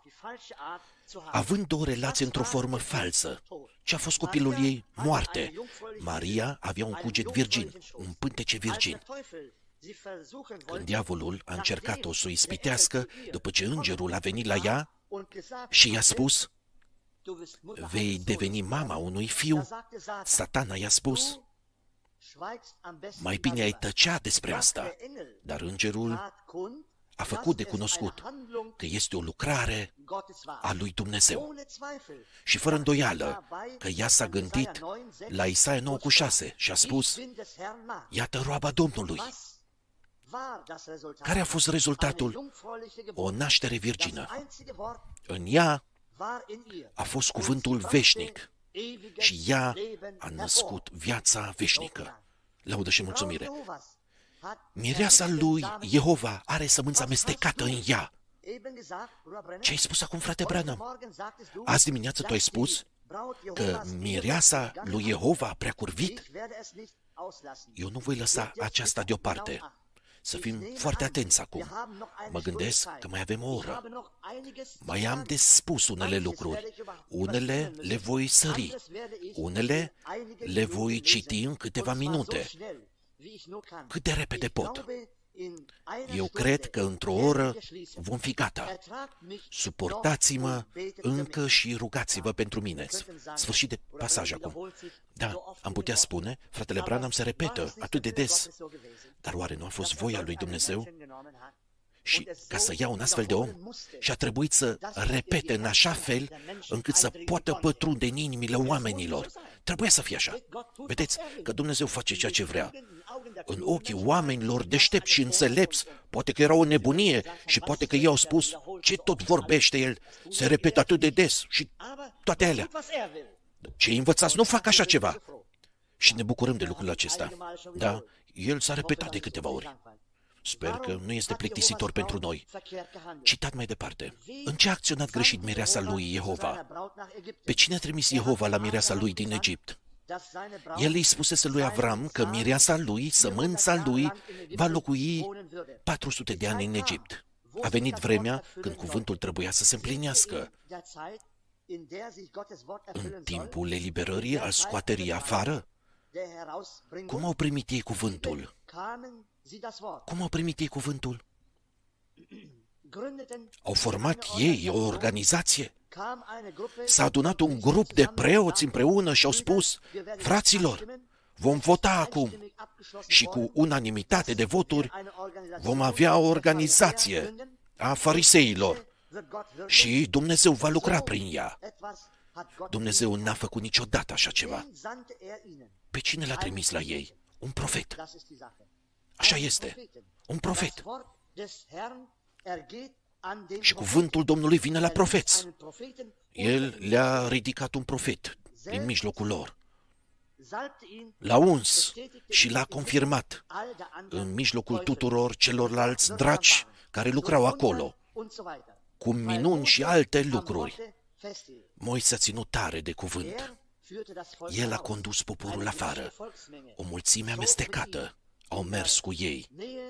având o relație într-o formă falsă. Ce a fost copilul ei? Moarte. Maria avea un cuget virgin, un pântece virgin. Când diavolul a încercat-o să o ispitească, după ce îngerul a venit la ea și i-a spus, vei deveni mama unui fiu, Satana i-a spus, mai bine ai tăcea despre asta. Dar îngerul a făcut de cunoscut că este o lucrare a lui Dumnezeu. Și fără îndoială că ea s-a gândit la Isaia nouă cu șase și a spus: iată roaba Domnului. Care a fost rezultatul? O naștere virgină. În ea a fost cuvântul veșnic și ea a născut viața veșnică. Laudă și mulțumire! Mireasa lui Jehova are sămânța amestecată în ea. Ce ai spus acum, frate Branham? Azi dimineață tu ai spus că mireasa lui Jehova a preacurvit? Eu nu voi lăsa aceasta deoparte. Să fim foarte atenți acum. Mă gândesc că mai avem o oră. Mai am de spus unele lucruri. Unele le voi sări. Unele le voi citi în câteva minute. Cât de repede pot. Eu cred că într-o oră vom fi gata. Suportați-mă încă și rugați-vă pentru mine. Sfârșit de pasaj acum. Da, am putea spune, fratele Branham se repetă atât de des. Dar oare nu a fost voia lui Dumnezeu? Și ca să ia un astfel de om, și-a trebuit să repete în așa fel încât să poată pătrunde în inimile oamenilor. Trebuia să fie așa. Vedeți că Dumnezeu face ceea ce vrea. În ochii oamenilor deștepți și înțelepți, poate că era o nebunie și poate că ei au spus: ce tot vorbește el, se repetă atât de des și toate alea. Cei învățați nu fac așa ceva. Și ne bucurăm de lucrul acesta. Da, el s-a repetat de câteva ori. Sper că nu este plictisitor pentru noi. Citat mai departe. În ce a acționat greșit mireasa lui Jehova? Pe cine a trimis Jehova la mireasa lui din Egipt? El îi spusese lui Avram că mireasa lui, sămânța lui, va locui patru sute de ani în Egipt. A venit vremea când cuvântul trebuia să se împlinească. În timpul eliberării, al scoaterii afară? Cum au primit ei cuvântul? Cum au primit ei cuvântul? Au format ei o organizație? S-a adunat un grup de preoți împreună și au spus: fraților, vom vota acum și cu unanimitate de voturi vom avea o organizație a fariseilor și Dumnezeu va lucra prin ea. Dumnezeu n-a făcut niciodată așa ceva. Pe cine l-a trimis la ei? Un profet. Așa este, un profet. Și cuvântul Domnului vine la profeți. El le-a ridicat un profet din mijlocul lor. L-a uns și l-a confirmat în mijlocul tuturor celorlalți draci care lucrau acolo, cu minuni și alte lucruri. Moise a ținut tare de cuvânt. El a condus poporul afară. O mulțime amestecată au mers cu ei.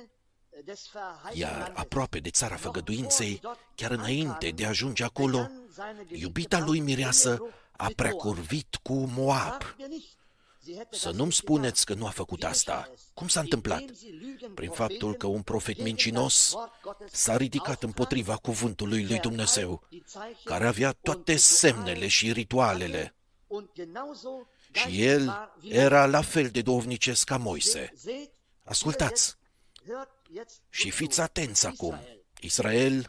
Iar aproape de țara făgăduinței, chiar înainte de a ajunge acolo, iubita lui mireasă a preacurvit cu Moab. Să nu-mi spuneți că nu a făcut asta. Cum s-a întâmplat? Prin faptul că un profet mincinos s-a ridicat împotriva cuvântului lui Dumnezeu, care avea toate semnele și ritualele. Și el era la fel de duhovnicesc ca Moise. Ascultați și fiți atenți acum. Israel,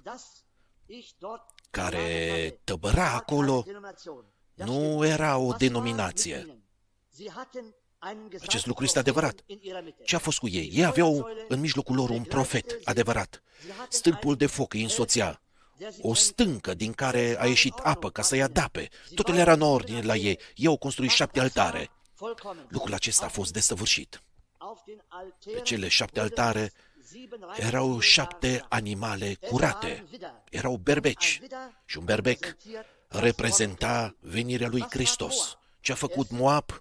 care tăbăra acolo, nu era o denominație. Acest lucru este adevărat. Ce a fost cu ei? Ei aveau în mijlocul lor un profet adevărat. Stâlpul de foc îi însoțea. O stâncă din care a ieșit apă ca să-i adape. Totul era în ordine la ei. Ei au construit șapte altare. Lucrul acesta a fost desăvârșit. Pe cele șapte altare erau șapte animale curate. Erau berbeci. Și un berbec reprezenta venirea lui Hristos. Ce a făcut Moab?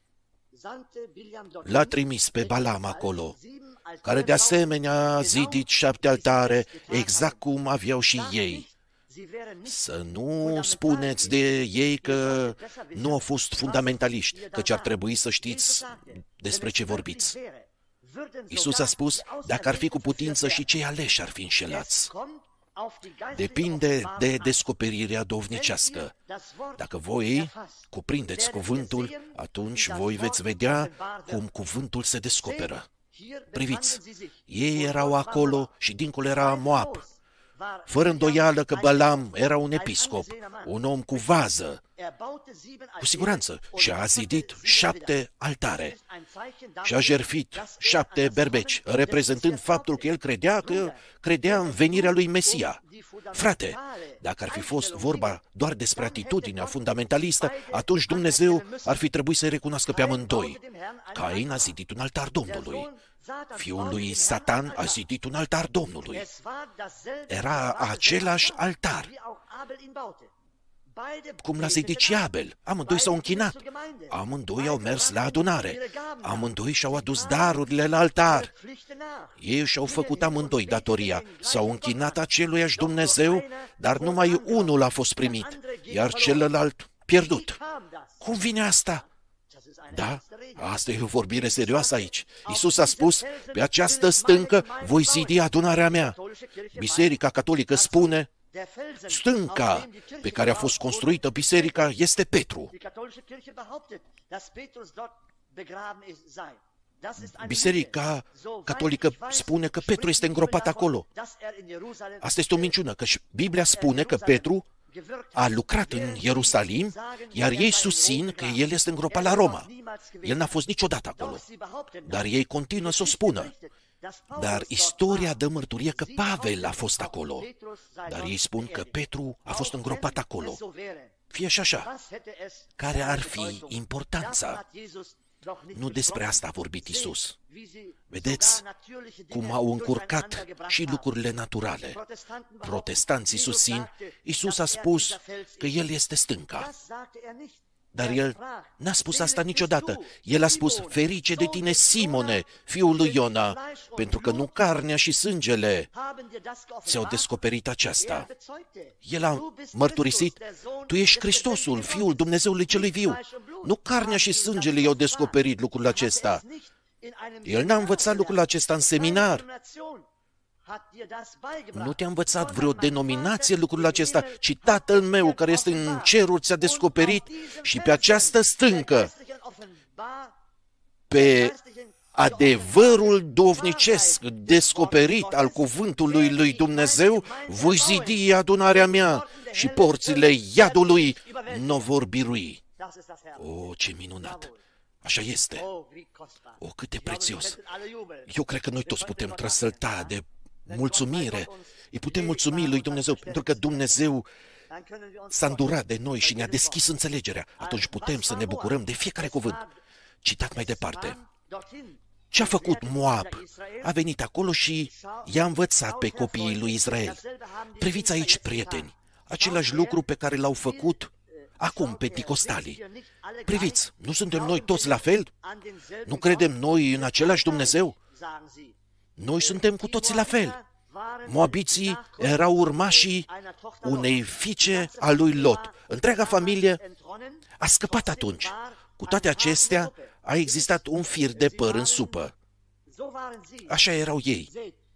L-a trimis pe Balam acolo, care de asemenea a zidit șapte altare, exact cum aveau și ei. Să nu spuneți de ei că nu au fost fundamentaliști, căci ar trebui să știți despre ce vorbiți. Iisus a spus, dacă ar fi cu putință și cei aleși ar fi înșelați. Depinde de descoperirea dovnicească. Dacă voi cuprindeți cuvântul, atunci voi veți vedea cum cuvântul se descoperă. Priviți, ei erau acolo și dincolo era Moab. Fără îndoială că Balaam era un episcop, un om cu vază, cu siguranță, și a zidit șapte altare și a jertfit șapte berbeci, reprezentând faptul că el credea că credea în venirea lui Mesia. Frate, dacă ar fi fost vorba doar despre atitudinea fundamentalistă, atunci Dumnezeu ar fi trebuit să-i recunoască pe amândoi. Cain a zidit un altar Domnului. Fiul lui Satan a zidit un altar Domnului. Era același altar, cum l-a zidit și Abel. Amândoi s-au închinat. Amândoi au mers la adunare. Amândoi și-au adus darurile la altar. Ei și-au făcut amândoi datoria. S-au închinat aceluiași Dumnezeu, dar numai unul a fost primit, iar celălalt pierdut. Cum vine asta? Da, asta e o vorbire serioasă aici. Iisus a spus, pe această stâncă voi zidi adunarea mea. Biserica Catolică spune, stânca pe care a fost construită biserica este Petru. Biserica Catolică spune că Petru este îngropat acolo. Asta este o minciună, că și Biblia spune că Petru a lucrat în Ierusalim, iar ei susțin că el este îngropat la Roma. El n-a fost niciodată acolo. Dar ei continuă să o spună. Dar istoria dă mărturie că Pavel a fost acolo. Dar ei spun că Petru a fost îngropat acolo. Fie și așa. Care ar fi importanța? Nu despre asta a vorbit Iisus. Vedeți cum au încurcat și lucrurile naturale. Protestanții susțin, Iisus a spus că El este stânca. Dar El n-a spus asta niciodată. El a spus, ferice de tine, Simone, fiul lui Iona, pentru că nu carnea și sângele ți-au descoperit aceasta. El a mărturisit, tu ești Hristosul, Fiul Dumnezeului celui viu. Nu carnea și sângele i-au descoperit lucrul acesta. El n-a învățat lucrul acesta în seminar. Nu te-a învățat vreo denominație lucrul acesta, ci Tatăl meu care este în ceruri ți-a descoperit și pe această stâncă, pe adevărul dovnicesc descoperit al cuvântului lui Dumnezeu, voi zidi adunarea mea și porțile iadului nu vor birui. O, ce minunat! Așa este. O, cât de prețios! Eu cred că noi toți putem trăsălta de mulțumire. Îi putem mulțumi lui Dumnezeu, pentru că Dumnezeu s-a îndurat de noi și ne-a deschis înțelegerea. Atunci putem să ne bucurăm de fiecare cuvânt. Citat mai departe. Ce a făcut Moab? A venit acolo și i-a învățat pe copiii lui Israel. Priviți aici, prieteni, același lucru pe care l-au făcut acum penticostalii. Priviți, nu suntem noi toți la fel? Nu credem noi în același Dumnezeu? Noi suntem cu toții la fel. Moabiții erau urmașii unei fiice a lui Lot. Întreaga familie a scăpat atunci. Cu toate acestea, a existat un fir de păr în supă. Așa erau ei.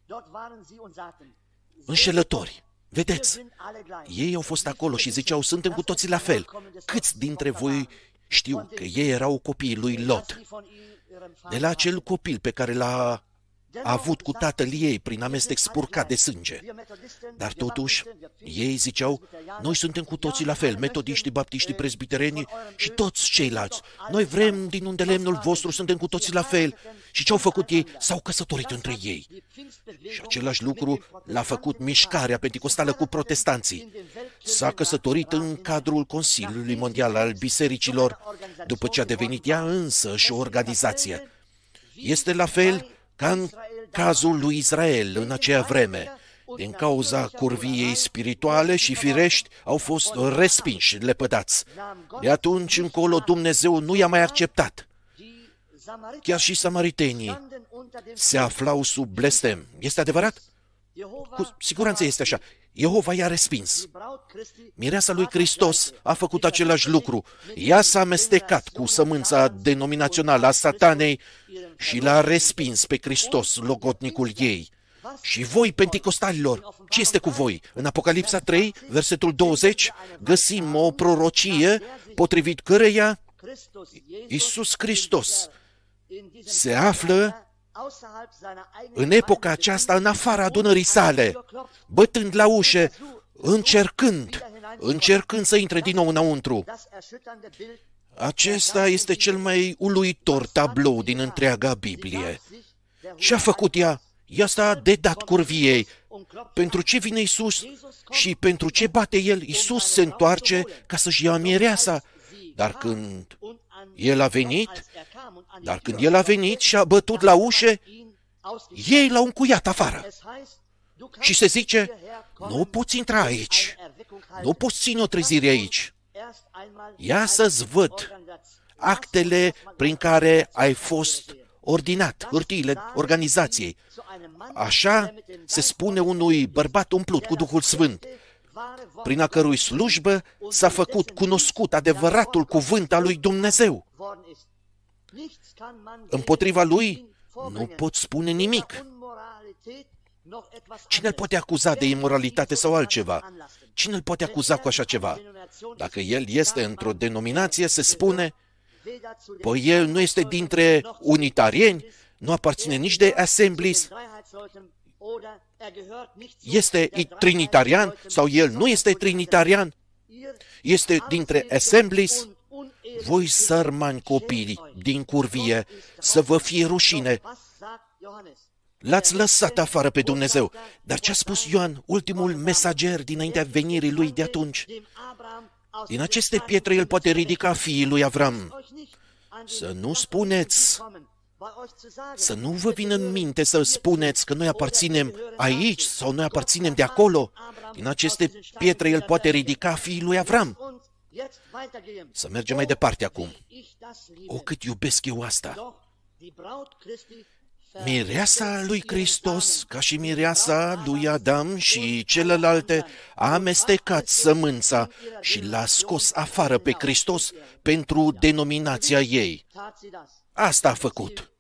Înșelători. Vedeți, ei au fost acolo și ziceau, suntem cu toții la fel. Câți dintre voi știu că ei erau copiii lui Lot? De la acel copil pe care l-a a avut cu tatăl ei prin amestec spurcat de sânge. Dar totuși, ei ziceau, noi suntem cu toții la fel, metodiștii, baptiștii, prezbiterenii și toți ceilalți. Noi vrem din unde lemnul vostru, suntem cu toții la fel. Și ce au făcut ei? S-au căsătorit între ei. Și același lucru l-a făcut mișcarea penticostală cu protestanții. S-a căsătorit în cadrul Consiliului Mondial al Bisericilor, după ce a devenit ea însă și o organizație. Este la fel ca în cazul lui Israel în aceea vreme. Din cauza curviei spirituale și firești, au fost respinși, lepădați. De atunci încolo Dumnezeu nu i-a mai acceptat. Chiar și samaritenii se aflau sub blestem. Este adevărat? Cu siguranță este așa. Jehova i-a respins. Mireasa lui Hristos a făcut același lucru. Ea s-a amestecat cu sămânța denominațională a satanei și l-a respins pe Hristos, logotnicul ei. Și voi, penticostalilor, ce este cu voi? În Apocalipsa trei, versetul douăzeci, găsim o prorocie potrivit căreia Iisus Hristos se află în epoca aceasta, în afara adunării sale, bătând la ușă, încercând, încercând să intre din nou înăuntru. Acesta este cel mai uluitor tablou din întreaga Biblie. Ce a făcut ea? Ea s-a dedat curviei. Pentru ce vine Iisus și pentru ce bate El? Iisus se întoarce ca să-și ia mireasa. Dar când El a venit, dar când El a venit și a bătut la ușă, ei l-au încuiat afară. Și se zice, nu poți intra aici, nu poți ține o trezire aici. Ia să-ți văd actele prin care ai fost ordinat, hârtiile organizației. Așa se spune unui bărbat umplut cu Duhul Sfânt, prin a cărui slujbă s-a făcut cunoscut adevăratul cuvânt al lui Dumnezeu. Împotriva lui nu pot spune nimic. Cine îl poate acuza de imoralitate sau altceva? Cine îl poate acuza cu așa ceva? Dacă el este într-o denominație, se spune, păi el nu este dintre unitarieni, nu aparține nici de Assemblies, este trinitarian sau el nu este trinitarian, este dintre Assemblies. Voi, sărmani copii din curvie, să vă fie rușine. L-ați lăsat afară pe Dumnezeu. Dar ce a spus Ioan, ultimul mesager dinaintea venirii lui de atunci? Din aceste pietre el poate ridica fiii lui Avram. Să nu spuneți, să nu vă vină în minte să spuneți că noi aparținem aici sau noi aparținem de acolo. Din aceste pietre el poate ridica fiii lui Avram. Să mergem mai departe acum. O, cât iubesc eu asta! Mireasa lui Hristos, ca și mireasa lui Adam și celelalte, a amestecat sămânța și l-a scos afară pe Hristos pentru denominația ei. Asta a făcut.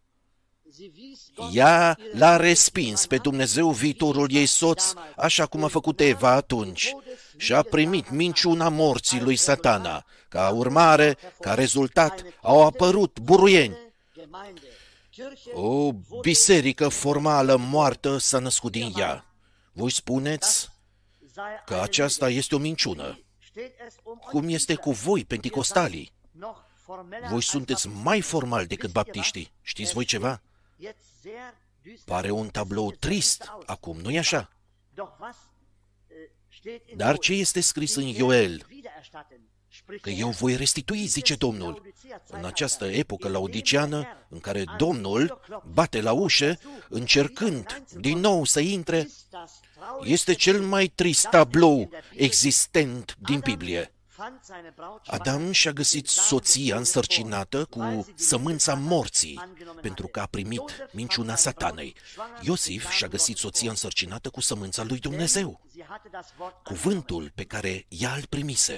Ea l-a respins pe Dumnezeu, viitorul ei soț, așa cum a făcut Eva atunci, și a primit minciuna morții lui Satana. Ca urmare, ca rezultat, au apărut buruieni. O biserică formală moartă s-a născut din ea. Voi spuneți că aceasta este o minciună. Cum este cu voi, penticostalii? Voi sunteți mai formali decât baptiștii. Știți voi ceva? Pare un tablou trist acum, nu-i așa? Dar ce este scris în Ioel? Că eu voi restitui, zice Domnul. În această epocă laodiceană, în care Domnul bate la ușă, încercând din nou să intre, este cel mai trist tablou existent din Biblie. Adam și-a găsit soția însărcinată cu sămânța morții, pentru că a primit minciuna Satanei. Iosif și-a găsit soția însărcinată cu sămânța lui Dumnezeu, cuvântul pe care ea îl primise.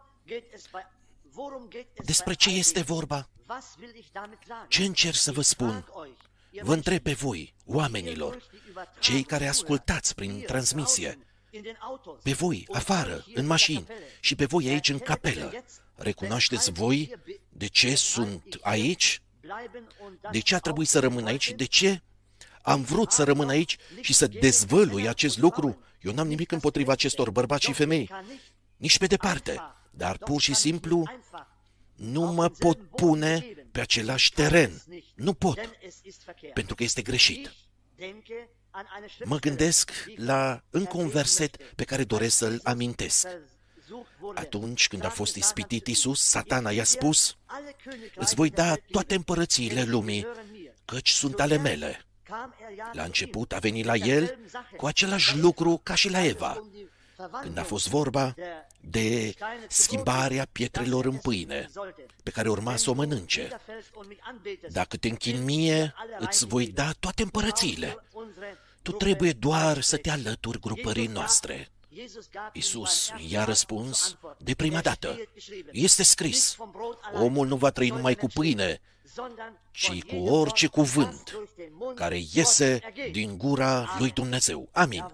Despre ce este vorba? Ce încerc să vă spun? Vă întreb pe voi, oamenilor, cei care ascultați prin transmisie, pe voi, afară, în mașini, și pe voi aici în capelă. Recunoașteți voi de ce sunt aici? De ce a trebuit să rămân aici? De ce am vrut să rămân aici și să dezvălui acest lucru? Eu n-am nimic împotriva acestor bărbați și femei, nici pe departe, dar pur și simplu nu mă pot pune pe același teren. Nu pot, pentru că este greșit. Mă gândesc la încă un verset pe care doresc să-l amintesc. Atunci când a fost ispitit Iisus, Satana i-a spus, îți voi da toate împărățiile lumii, căci sunt ale mele. La început a venit la el cu același lucru ca și la Eva, când a fost vorba de schimbarea pietrelor în pâine, pe care urma să o mănânce. Dacă te închini mie, îți voi da toate împărățiile. Tu trebuie doar să te alături grupării noastre. Iisus i-a răspuns de prima dată. Este scris, omul nu va trăi numai cu pâine, ci cu orice cuvânt care iese din gura lui Dumnezeu. Amin.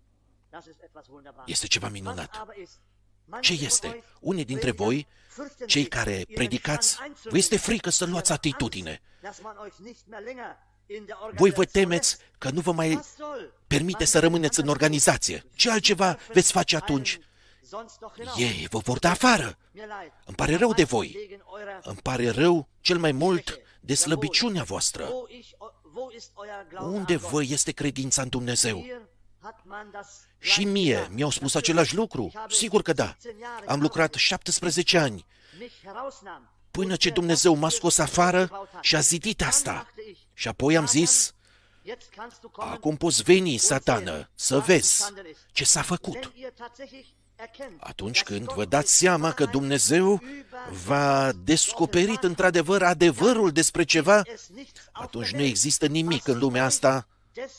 Este ceva minunat. Ce este? Unii dintre voi, cei care predicați, vă este frică să luați atitudine. Voi vă temeți că nu vă mai permite să rămâneți în organizație. Ce altceva veți face atunci? Ei vă vor da afară. Îmi pare rău de voi. Îmi pare rău cel mai mult de slăbiciunea voastră. Unde vă este credința în Dumnezeu? Și mie mi-au spus același lucru. Sigur că da. Am lucrat șaptesprezece ani până ce Dumnezeu m-a scos afară și a zidit asta. Și apoi am zis, acum poți veni, Satană, să vezi ce s-a făcut. Atunci când vă dați seama că Dumnezeu v-a descoperit într-adevăr adevărul despre ceva, atunci nu există nimic în lumea asta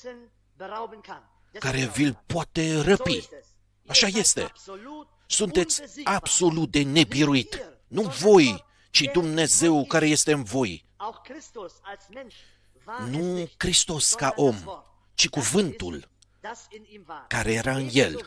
care vi-l poate răpi. Așa este. Sunteți absolut de nebiruit. Nu voi, ci Dumnezeu care este în voi. Nu Hristos ca om, ci cuvântul care era în el.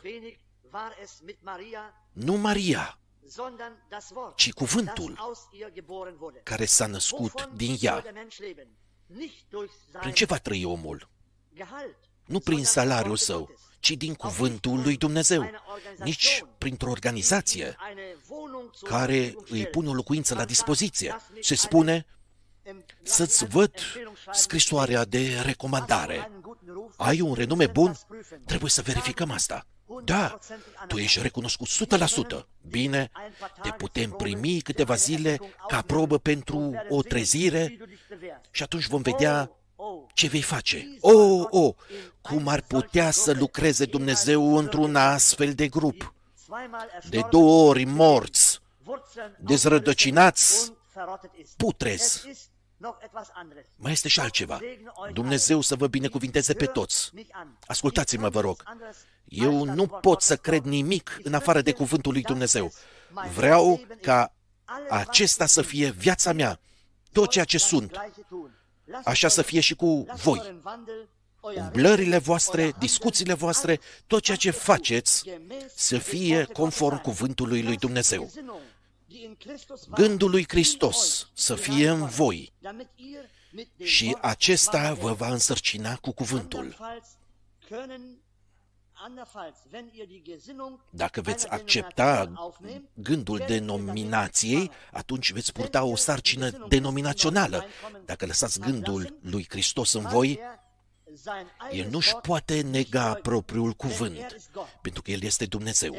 Nu Maria, ci cuvântul care s-a născut din ea. Prin ce va trăi omul? Nu prin salariul său, ci din cuvântul lui Dumnezeu. Nici printr-o organizație care îi pune o locuință la dispoziție. Se spune, să-ți văd scrisoarea de recomandare. Ai un renume bun? Trebuie să verificăm asta. Da, tu ești recunoscut o sută la sută. Bine, te putem primi câteva zile ca probă pentru o trezire și atunci vom vedea ce vei face. Oh, oh, cum ar putea să lucreze Dumnezeu într-un astfel de grup? De două ori morți, dezrădăcinați, putrezi. Mai este și altceva. Dumnezeu să vă binecuvinteze pe toți. Ascultați-mă, vă rog. Eu nu pot să cred nimic în afară de cuvântul lui Dumnezeu. Vreau ca acesta să fie viața mea, tot ceea ce sunt. Așa să fie și cu voi. Umblările voastre, discuțiile voastre, tot ceea ce faceți să fie conform cuvântului lui Dumnezeu. Gândul lui Hristos să fie în voi și acesta vă va însărcina cu cuvântul. Dacă veți accepta gândul denominației, atunci veți purta o sarcină denominațională. Dacă lăsați gândul lui Hristos în voi, el nu-și poate nega propriul cuvânt, pentru că el este Dumnezeu.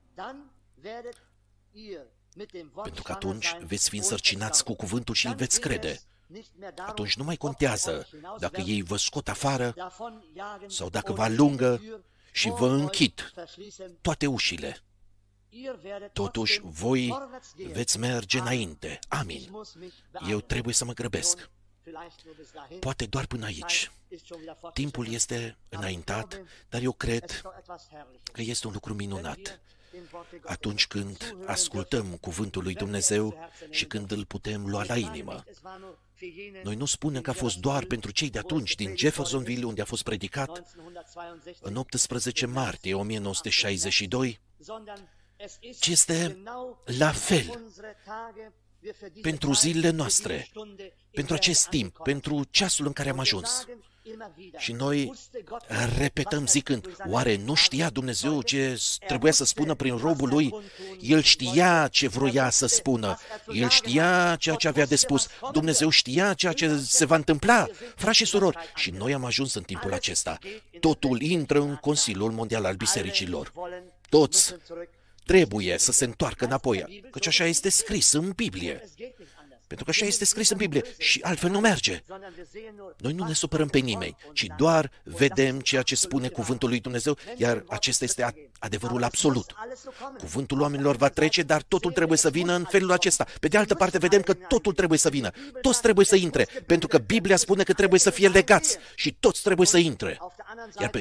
Pentru că atunci veți fi însărcinați cu cuvântul și îl veți crede. Atunci nu mai contează dacă ei vă scot afară sau dacă vă alungă și vă închid toate ușile. Totuși, voi veți merge înainte. Amin. Eu trebuie să mă grăbesc. Poate doar până aici. Timpul este înaintat, dar eu cred că este un lucru minunat. Atunci când ascultăm cuvântul lui Dumnezeu și când îl putem lua la inimă. Noi nu spunem că a fost doar pentru cei de atunci din Jeffersonville, unde a fost predicat în optsprezece martie o mie nouă sute șaizeci și doi, ci este la fel pentru zilele noastre, pentru acest timp, pentru ceasul în care am ajuns. Și noi repetăm zicând, oare nu știa Dumnezeu ce trebuia să spună prin robul lui? El știa ce vroia să spună. El știa ceea ce avea de spus. Dumnezeu știa ceea ce se va întâmpla. Frați și surori, și noi am ajuns în timpul acesta. Totul intră în Consiliul Mondial al Bisericilor. Toți trebuie să se întoarcă înapoi, căci așa este scris în Biblie. Pentru că așa este scris în Biblie și altfel nu merge. Noi nu ne supărăm pe nimeni, ci doar vedem ceea ce spune cuvântul lui Dumnezeu, iar acesta este adevărul absolut. Cuvântul oamenilor va trece, dar totul trebuie să vină în felul acesta. Pe de altă parte, vedem că totul trebuie să vină. Toți trebuie să intre, pentru că Biblia spune că trebuie să fie legați și toți trebuie să intre. Iar pe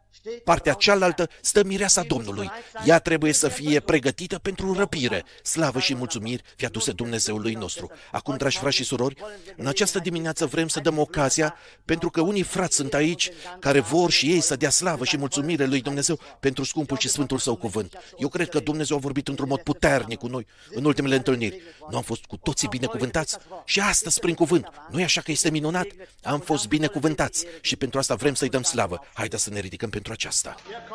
Partea cealaltă stă mireasa Domnului. Ea trebuie să fie pregătită pentru răpire. Slavă și mulțumiri fie aduse Dumnezeului nostru. Acum, dragi frați și surori, în această dimineață vrem să dăm ocazia, pentru că unii frați sunt aici care vor și ei să dea slavă și mulțumire lui Dumnezeu pentru scumpul și sfântul său cuvânt. Eu cred că Dumnezeu a vorbit într-un mod puternic cu noi în ultimele întâlniri. Nu am fost cu toții binecuvântați? Și astăzi prin cuvânt. Nu e așa că este minunat? Am fost binecuvântați și pentru asta vrem să-i dăm slavă. Haideți să ne ridicăm pentru aceasta.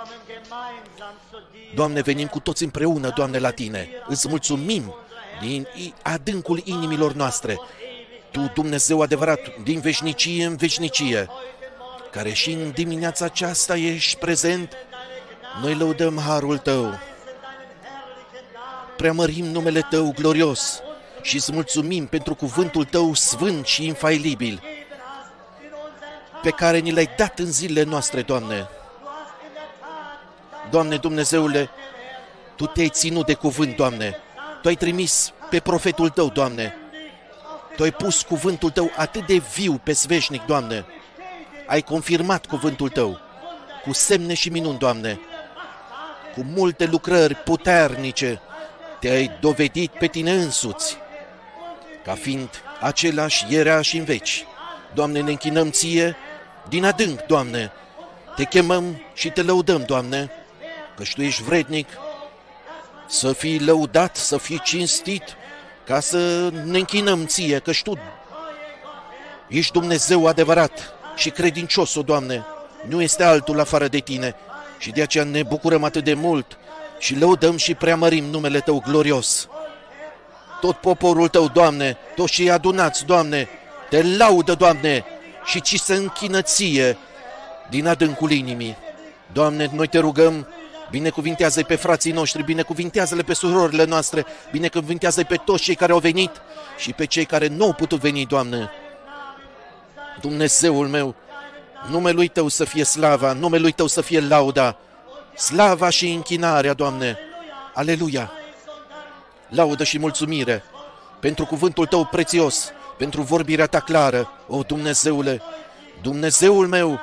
Doamne, venim cu toți împreună, Doamne, la Tine. Îți mulțumim din adâncul inimilor noastre. Tu, Dumnezeu adevărat, din veșnicie în veșnicie, care și în dimineața aceasta ești prezent, noi lăudăm harul Tău. Preamărim numele Tău glorios și îți mulțumim pentru cuvântul Tău sfânt și infailibil, pe care ni l-ai dat în zilele noastre, Doamne. Doamne Dumnezeule, Tu te-ai ținut de cuvânt, Doamne. Tu ai trimis pe profetul Tău, Doamne. Tu ai pus cuvântul Tău atât de viu pe sveșnic, Doamne. Ai confirmat cuvântul Tău cu semne și minuni, Doamne. Cu multe lucrări puternice te-ai dovedit pe Tine însuți, ca fiind același ierea și în veci. Doamne, ne închinăm Ție din adânc, Doamne. Te chemăm și Te lăudăm, Doamne, căci Tu ești vrednic să fii lăudat, să fii cinstit, ca să ne închinăm Ție, căci Tu ești Dumnezeu adevărat și credincios, o Doamne. Nu este altul afară de Tine și de aceea ne bucurăm atât de mult și lăudăm și preamărim numele Tău glorios. Tot poporul Tău, Doamne, toți cei adunați, Doamne, Te laudă, Doamne, și ci se închină Ție din adâncul inimii. Doamne, noi Te rugăm, binecuvintează-i pe frații noștri, binecuvintează-le pe surorile noastre, binecuvintează-i pe toți cei care au venit și pe cei care nu au putut veni, Doamne. Dumnezeul meu, numelui Tău să fie slava, numelui Tău să fie lauda, slava și închinarea, Doamne. Aleluia! Laudă și mulțumire pentru cuvântul Tău prețios, pentru vorbirea Ta clară, o Dumnezeule, Dumnezeul meu.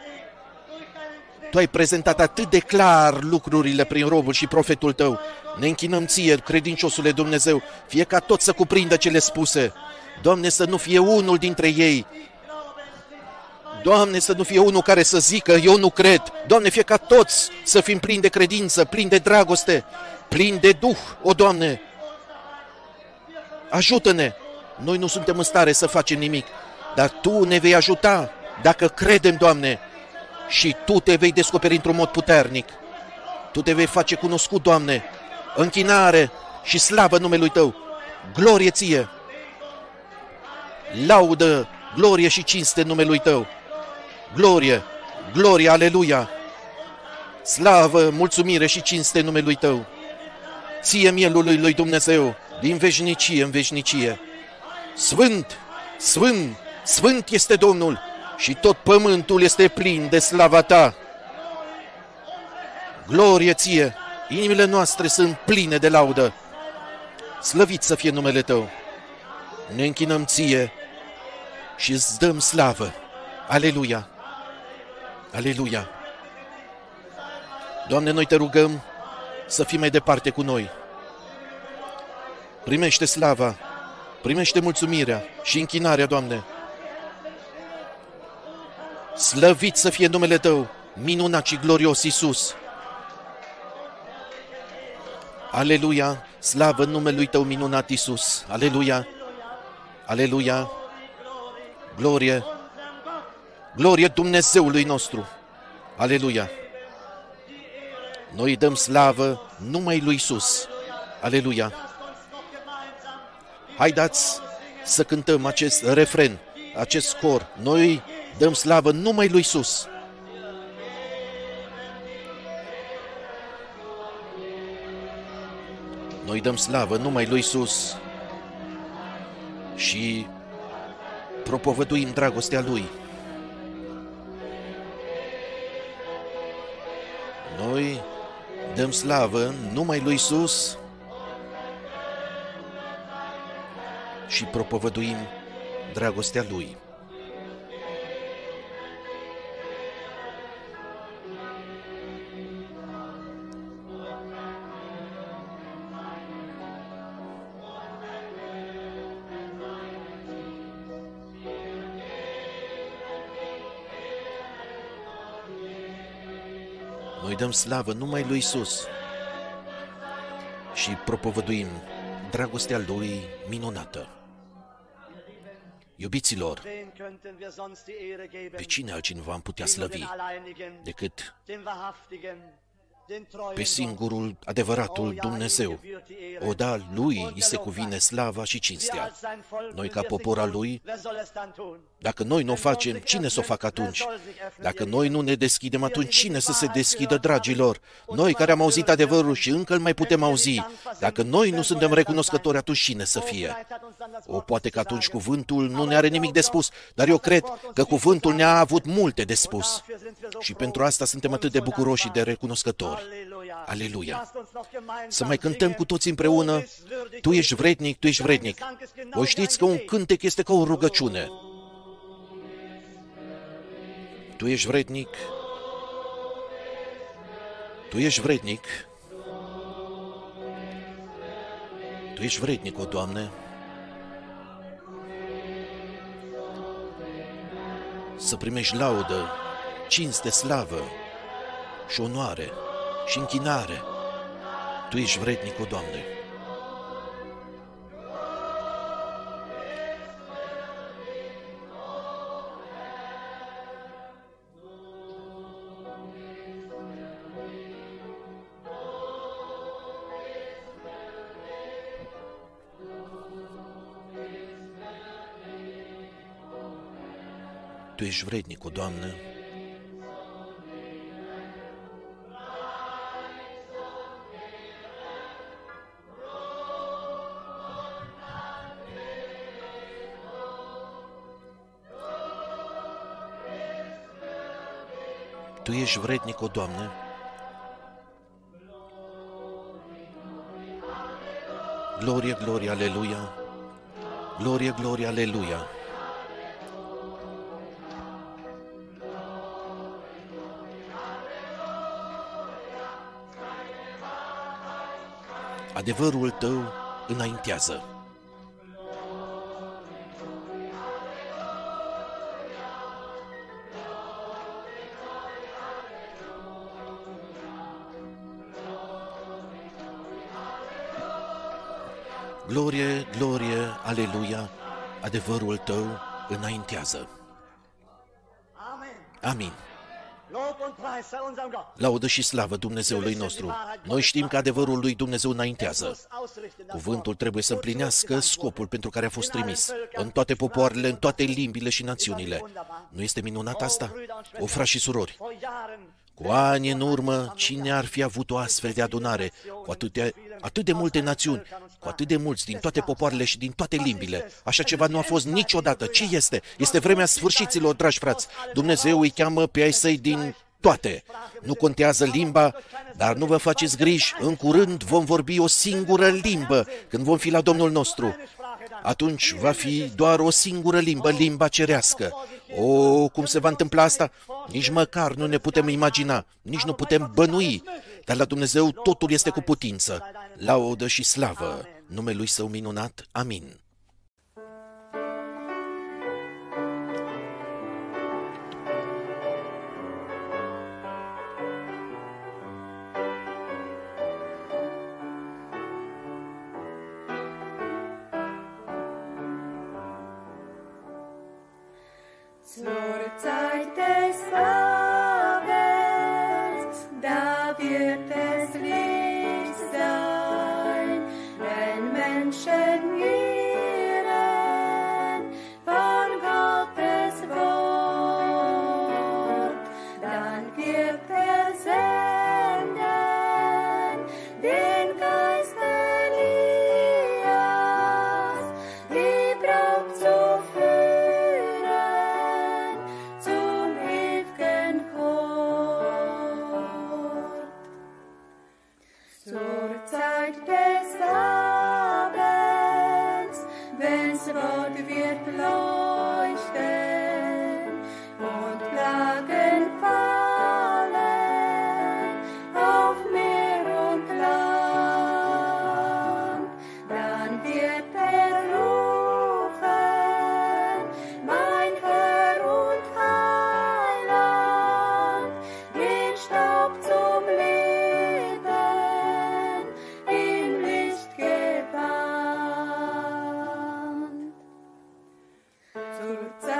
Tu ai prezentat atât de clar lucrurile prin robul și profetul Tău. Ne închinăm Ție, credinciosule Dumnezeu, fie ca tot să cuprindă cele spuse. Doamne, să nu fie unul dintre ei. Doamne, să nu fie unul care să zică, eu nu cred. Doamne, fie ca toți să fim plini de credință, plini de dragoste, plini de Duh, o Doamne. Ajută-ne! Noi nu suntem în stare să facem nimic, dar Tu ne vei ajuta dacă credem, Doamne, și Tu Te vei descoperi într-un mod puternic. Tu Te vei face cunoscut, Doamne, închinare și slavă numelui Tău. Glorie Ție! Laudă, glorie și cinste numelui Tău. Glorie, glorie, aleluia! Slavă, mulțumire și cinste numelui Tău. Ție mielului lui Dumnezeu, din veșnicie în veșnicie. Sfânt, sfânt, sfânt este Domnul și tot pământul este plin de slava Ta. Glorie Ție! Inimile noastre sunt pline de laudă. Slăvit să fie numele Tău. Ne închinăm Ție și îți dăm slavă. Aleluia! Aleluia! Doamne, noi Te rugăm să fii mai departe cu noi. Primește slava, primește mulțumirea și închinarea, Doamne. Slăvit să fie numele Tău, minunat și glorios Iisus. Aleluia, slavă numelui Tău minunat Iisus. Aleluia, aleluia, glorie, glorie Dumnezeului nostru. Aleluia. Noi îi dăm slavă numai lui Iisus. Aleluia. Haideți să cântăm acest refren, acest cor. Noi dăm slavă numai lui Iisus. Noi dăm slavă numai lui Iisus și propovăduim dragostea Lui. Noi dăm slavă numai lui Iisus și propovăduim dragostea Lui. Noi dăm slavă numai lui Iisus și propovăduim dragostea Lui minunată. Iubiților, pe cine altcineva am putea slăvi decât pe singurul, adevăratul Dumnezeu? O, da, Lui îi se cuvine slava și cinstea. Noi, ca popor al Lui, dacă noi nu o facem, cine să o facă atunci? Dacă noi nu ne deschidem, atunci cine să se deschidă, dragilor? Noi care am auzit adevărul și încă îl mai putem auzi, dacă noi nu suntem recunoscători, atunci cine să fie? O, poate că atunci cuvântul nu ne are nimic de spus, dar eu cred că cuvântul ne-a avut multe de spus. Și pentru asta suntem atât de bucuroși și de recunoscători. Aleluia! Să mai cântăm cu toți împreună, Tu ești vrednic, Tu ești vrednic. Voi știți că un cântec este ca o rugăciune. Tu ești vrednic, Tu ești vrednic, Tu ești vrednic, o Doamne, să primești laudă, cinste, slavă și onoare și închinare. Tu ești vrednic, o Doamne. Tu ești vrednic, o Doamne. Tu ești vrednic, o Doamne. Glorie, glorie, aleluia. Glorie, glorie, aleluia. Adevărul Tău înaintează. Glorie, glorie, aleluia, adevărul Tău înaintează. Amin. Laudă și slavă Dumnezeului nostru. Noi știm că adevărul lui Dumnezeu înaintează. Cuvântul trebuie să împlinească scopul pentru care a fost trimis, în toate popoarele, în toate limbile și națiunile. Nu este minunat asta? O, frați și surori, cu ani în urmă, cine ar fi avut o astfel de adunare, cu atâtea, atât de multe națiuni, cu atât de mulți din toate popoarele și din toate limbile? Așa ceva nu a fost niciodată. Ce este? Este vremea sfârșiților, dragi frați. Dumnezeu îi cheamă pe ai săi din toate. Nu contează limba, dar nu vă faceți griji, în curând vom vorbi o singură limbă când vom fi la Domnul nostru. Atunci va fi doar o singură limbă, limba cerească. O, cum se va întâmpla asta? Nici măcar nu ne putem imagina, nici nu putem bănui, dar la Dumnezeu totul este cu putință. Laudă și slavă numelui Său minunat. Amin. Zur Zeit des Abends, da wird es Licht sein, wenn Menschen hören von Gottes Wort, dann wird er senden den Geist Elias, die Braut zu führen zum zur Zeit